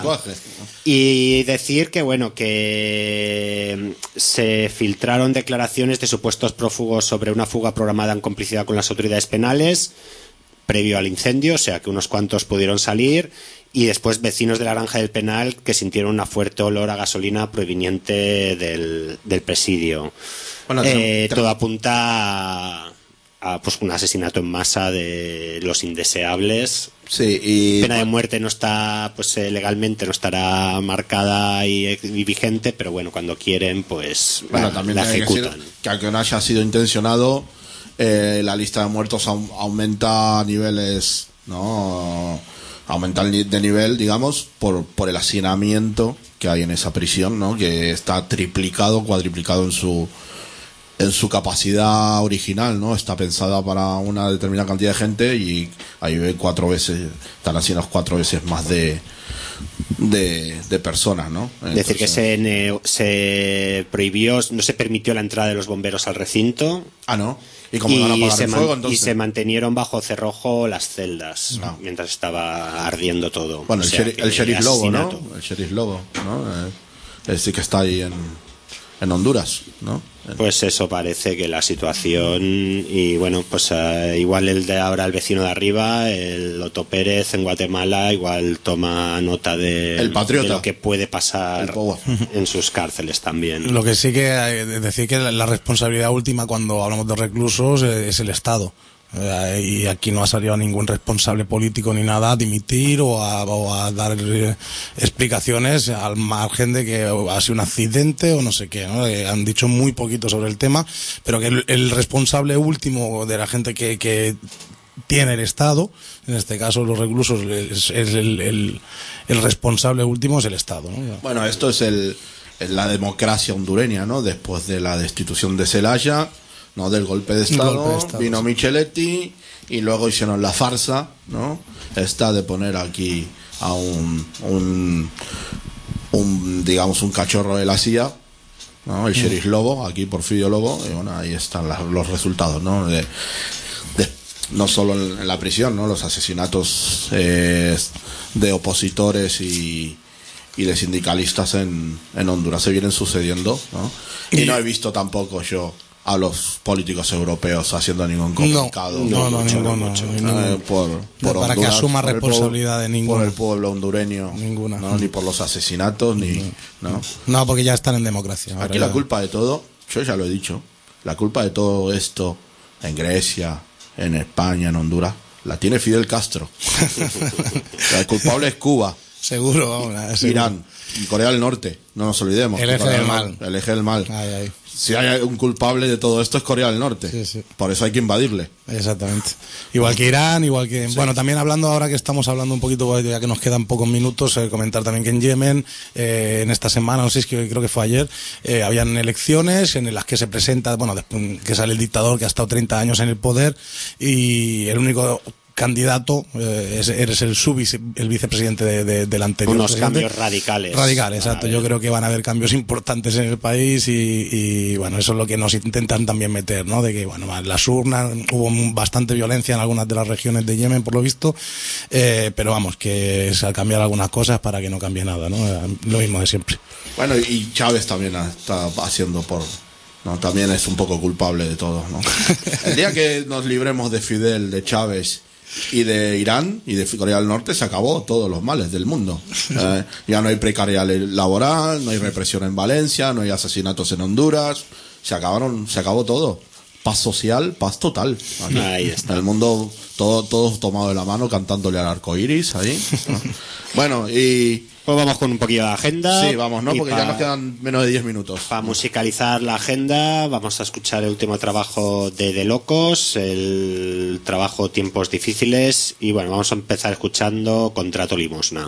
Y decir que bueno, que se filtraron declaraciones de supuestos prófugos sobre una fuga programada en complicidad con las autoridades penales previo al incendio, o sea que unos cuantos pudieron salir, y después vecinos de la Granja del Penal que sintieron una fuerte olor a gasolina proveniente del presidio. Bueno, todo apunta a pues un asesinato en masa de los indeseables. Sí, y pena de muerte no está, pues legalmente no estará marcada y vigente, pero bueno, cuando quieren, pues bueno, también la ejecutan. Que aunque no haya sido intencionado, la lista de muertos aumenta a niveles, ¿no? Aumenta de nivel, digamos, por el hacinamiento que hay en esa prisión, ¿no? Que está triplicado, cuadriplicado en su capacidad original, ¿no? Está pensada para una determinada cantidad de gente y ahí ve 4 veces, están haciendo 4 veces más de personas, ¿no? Entonces, decir que se prohibió, no se permitió la entrada de los bomberos al recinto. Ah, ¿no? ¿Y cómo van a apagar el fuego, entonces? Y se mantenieron bajo cerrojo las celdas mientras estaba ardiendo todo. Bueno, el sheriff Lobo, ¿no? El sheriff Lobo, ¿no? Sí que está ahí en Honduras, ¿no? Pues eso parece que la situación, y bueno, pues igual el de ahora, el vecino de arriba, el Otto Pérez en Guatemala, igual toma nota de lo que puede pasar en sus cárceles también. Lo que sí que hay que decir que la responsabilidad última cuando hablamos de reclusos es el Estado. Y aquí no ha salido ningún responsable político ni nada a dimitir o a dar explicaciones al margen de que ha sido un accidente o no sé qué, ¿no? Han dicho muy poquito sobre el tema, pero que el responsable último de la gente que tiene el Estado, en este caso los reclusos, el responsable último es el Estado, ¿no? Bueno, esto es la democracia hondureña, ¿no? Después de la destitución de Zelaya, no, del golpe de Estado, vino Micheletti y luego hicieron la farsa, ¿no? Esta de poner aquí a un digamos un cachorro de la CIA, ¿no? El sheriff Lobo, aquí Porfirio Lobo, y bueno, ahí están los resultados, ¿no? No solo en la prisión, ¿no? Los asesinatos de opositores y de sindicalistas en Honduras se vienen sucediendo, ¿no? Y no he visto tampoco yo a los políticos europeos haciendo ningún comunicado. Ninguno. Por para Honduras, que asuma responsabilidad de ninguno. Por el pueblo hondureño. Ninguna. ¿No? Ni por los asesinatos, ni... No, porque ya están en democracia. Aquí la culpa de todo, yo ya lo he dicho, la culpa de todo esto en Grecia, en España, en Honduras, la tiene Fidel Castro. El culpable es Cuba. Seguro, vamos. Irán y Corea del Norte, no nos olvidemos. El eje del mal. El eje del mal. Ay. Si hay un culpable de todo esto es Corea del Norte. Sí. Por eso hay que invadirle. Exactamente. Igual que Irán, igual que... Sí. Bueno, también hablando ahora que estamos hablando un poquito, ya que nos quedan pocos minutos, comentar también que en Yemen, en esta semana, no sé si creo que fue ayer, habían elecciones en las que se presenta, bueno, después que sale el dictador que ha estado 30 años en el poder y el único candidato eres el vicepresidente del anterior unos presidente. Cambios radicales, exacto. Yo creo que van a haber cambios importantes en el país y bueno, eso es lo que nos intentan también meter, ¿no? De que bueno, las urnas, hubo bastante violencia en algunas de las regiones de Yemen por lo visto, pero vamos, que al cambiar algunas cosas para que no cambie nada, ¿no? Lo mismo de siempre. Bueno, y Chávez también está haciendo no, también es un poco culpable de todo, ¿no? El día que nos libremos de Fidel, de Chávez y de Irán y de Corea del Norte, se acabó todos los males del mundo. Ya no hay precariedad laboral, no hay represión en Valencia, no hay asesinatos en Honduras, se acabó todo. Paz social, paz total. Aquí. Ahí está. El mundo, todos tomados de la mano, cantándole al arco iris ahí. Bueno, y... Pues vamos con un poquillo de agenda. Sí, vamos, ¿no? Porque ya nos quedan menos de 10 minutos. Para musicalizar la agenda, vamos a escuchar el último trabajo de Locos, el trabajo Tiempos Difíciles. Y bueno, vamos a empezar escuchando Contrato Limosna.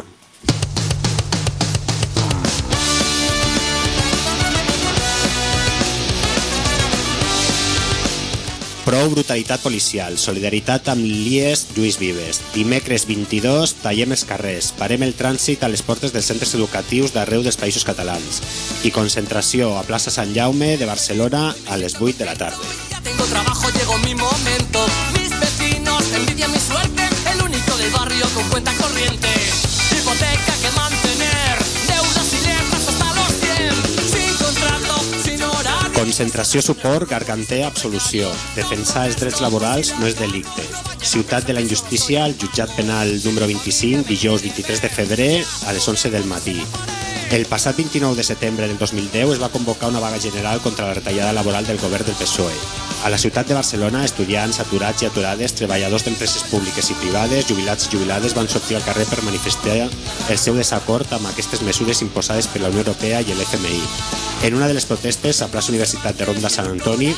Prou brutalitat policial, solidaritat amb l'IES Lluís Vives. Dimecres 22, tallem els carrers, parem el trànsit a les portes dels centres educatius d'arreu dels països catalans i concentració a plaça Sant Jaume de Barcelona a les 8 de la tarda. Ya tengo trabajo, llegó mi momento. Mis vecinos envidian mi suerte, el único del barrio con cuenta corriente. Hipoteca que mantener, deudas y letras hasta los 100. Sin contrato, sin horario. Concentració, suport, garganter, absolució. Defensar els drets laborals no és delicte. Ciutat de la Injustícia, al jutjat penal número 25, dijous 23 de febrer a les 11 del matí. El passat 29 de setembre del 2010 es va convocar una vaga general contra la retallada laboral del govern del PSOE. A la ciutat de Barcelona, estudiants, aturats i aturades, treballadors d'empreses públiques i privades, jubilats i jubilades van sortir al carrer per manifestar el seu desacord amb aquestes mesures imposades per la Unió Europea i l'FMI. En una de les protestes, a plaça Universitat de Ronda Sant Antoni,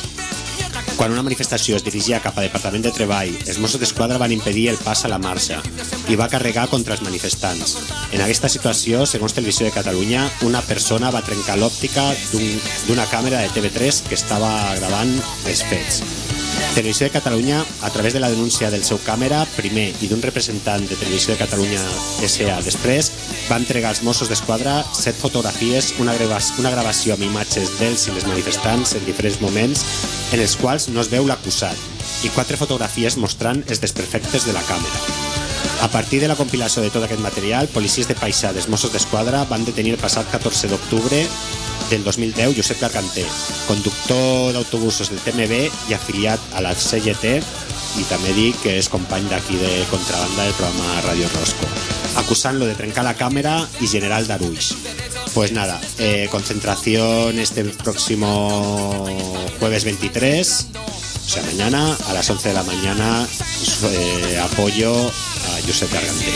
quan una manifestació es dirigia cap al Departament de Treball, els Mossos d'Esquadra van impedir el pas a la marxa i va carregar contra els manifestants. En aquesta situació, segons Televisió de Catalunya, una persona va trencar l'òptica d'una càmera de TV3 que estava gravant els fets. Televisió de Catalunya, a través de la denúncia del seu càmera, primer, i d'un representant de Televisió de Catalunya S.A. després, va entregar als Mossos d'Esquadra 7 fotografies, una gravació amb imatges d'ells i les manifestants en diferents moments, en els quals no es veu l'acusat, i 4 fotografies mostrant els desperfectes de la càmera. A partir de la compilació de tot aquest material, policies de paisà dels Mossos d'Esquadra van detenir el passat 14 d'octubre del 2010 Josep Garganter, conductor d'autobusos del TMB i afiliat a la CGT, i també dic que és company d'aquí de Contrabanda del programa Radio Rosco, acusant-lo de trencar la càmera y generar aldarulls. Pues nada, concentración este próximo jueves 23, o sea, mañana a las 11 de la mañana, apoyo a Josep Garganter.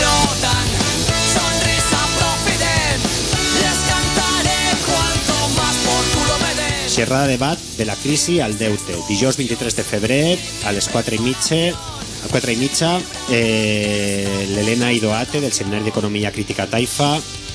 Xerrada de debat de la crisi al deute. Dijous 23 de febrer a les 4:30 l'Helena Idoate del Seminari d'Economia Crítica Taifa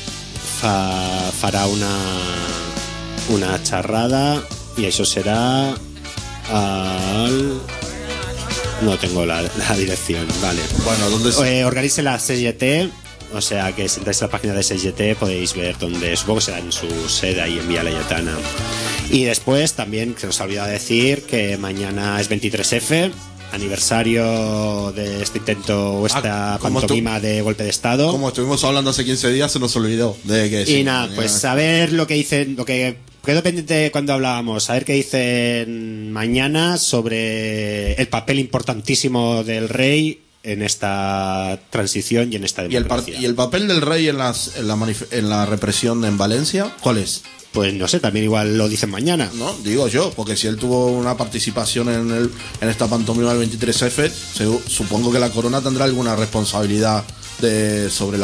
farà una xerrada i això serà al... No tengo la dirección, vale. Bueno, ¿dónde organiza la CGT, o sea que si entráis a la página de CGT podéis ver dónde, supongo que será en su sede ahí en Vía Laietana. Y después también se nos ha olvidado decir que mañana es 23F, aniversario de este intento o esta pantomima de golpe de Estado. Como estuvimos hablando hace 15 días, se nos olvidó de que y nada, pues a ver lo que dicen, lo que quedó pendiente cuando hablábamos, a ver qué dicen mañana sobre el papel importantísimo del rey en esta transición y en esta democracia. ¿Y el papel del rey en la represión en Valencia? ¿Cuál es? Pues no sé, también igual lo dicen mañana. No, digo yo, porque si él tuvo una participación en esta pantomima del 23F, supongo que la corona tendrá alguna responsabilidad sobre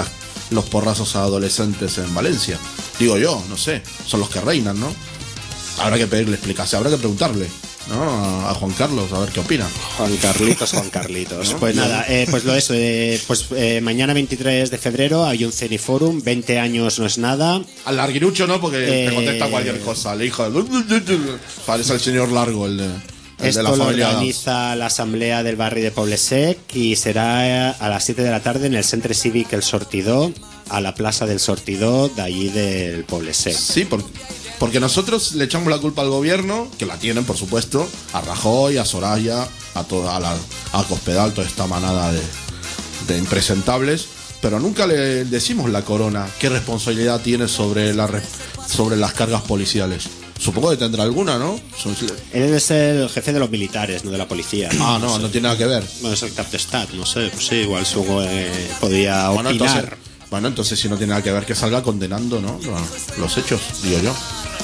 los porrazos a adolescentes en Valencia. Digo yo, no sé, son los que reinan, ¿no? Habrá que pedirle explicación, habrá que preguntarle, ¿no? A Juan Carlos, a ver qué opina. Juan Carlitos. ¿No? Pues nada, pues lo eso, mañana 23 de febrero hay un Ceniforum, 20 años no es nada. Al larguirucho no, porque te contesta cualquier cosa, el hijo de... Parece el señor Largo, el de Esto la lo familia organiza la asamblea del barrio de Poblesec y será a las 7 de la tarde en el Centre Cívic El Sortidor, a la plaza del Sortidor de allí del Poblesec. Sí, porque nosotros le echamos la culpa al gobierno, que la tienen, por supuesto, a Rajoy, a Soraya, a Cospedal, toda esta manada de impresentables, pero nunca le decimos la corona qué responsabilidad tiene sobre las cargas policiales. Supongo que tendrá alguna, ¿no? Él es el jefe de los militares, no de la policía. Ah, no tiene nada que ver. Bueno, es el cap de Stat, no sé, pues sí, igual supongo podía opinar. Bueno, entonces si no tiene nada que ver, que salga condenando, ¿no? Los hechos, digo yo.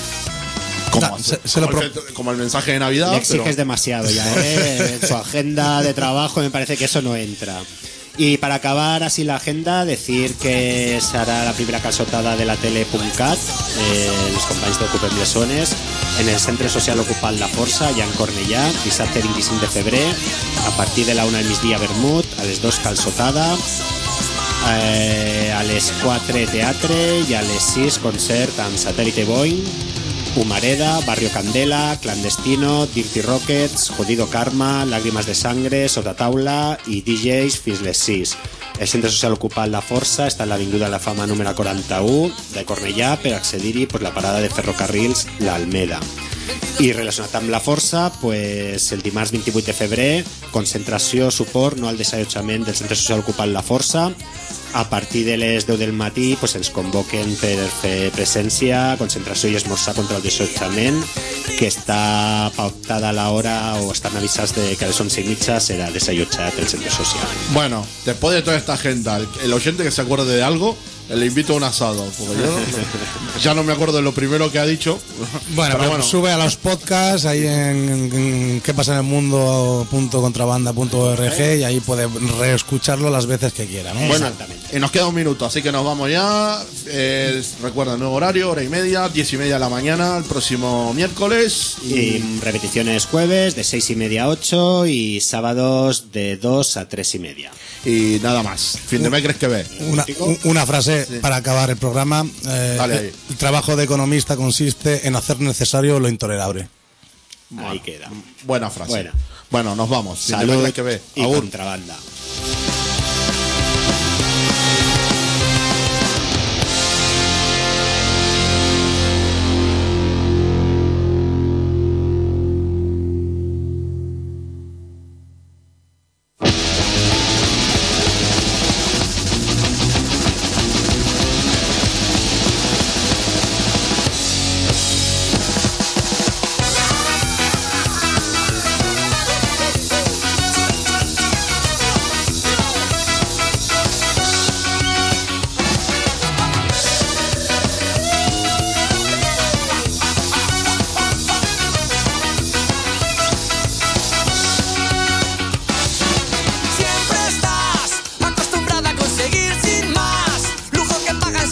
Como el mensaje de Navidad. Le exiges demasiado ya, ¿eh? En su agenda de trabajo me parece que eso no entra. Y para acabar así la agenda, decir que se hará la primera calçotada de la tele.cat, los companys d'Ocupem Lesones, en el Centre Social Ocupat La Força, allà en Cornellà, dissabte 25 de febrer, a partir de la 1 del migdia vermut, a les 2 calçotada, a les 4 teatre i a les 6 concert amb Satélite Boeing, Humareda, Barrio Candela, Clandestino, Dirty Rockets, Jodido Karma, Lágrimas de Sangre, Sota Taula i DJs fins les 6. El Centre Social Ocupat La Força està en l'Avinguda de la Fama número 41 de Cornellà per accedir-hi per la parada de ferrocarrils l'Almeda. I relacionat amb la força, pues, el dimarts 28 de febrer, concentració, suport, no al desallotjament del Centre Social Ocupat La Força. A partir de les 10 del matí pues, ens convoquen per fer presència, concentració i esmorzar contra el desallotjament, que està pautada a l'hora o estan avisats de que a les 11:30 serà desallotjat el centre social. Bueno, después de toda esta agenda, el oyente que se acuerde de algo, le invito a un asado, porque yo ya no me acuerdo de lo primero que ha dicho. Bueno, pero sube a los podcasts ahí en qué pasa en el mundo.contrabanda.org y ahí puede reescucharlo las veces que quiera, ¿no? Bueno, y nos queda un minuto, así que nos vamos ya. Recuerda, nuevo horario, 1:30, 10:30 de la mañana, el próximo miércoles. Y repeticiones jueves de 6:30 a 8 y sábados de 2 a 3:30. Y nada más. Fin de mes, ¿crees que ve? Una frase para acabar el programa. El trabajo de economista consiste en hacer necesario lo intolerable. Ahí queda. Buena frase. Buena. Bueno, nos vamos. Salud que ve. y contrabanda.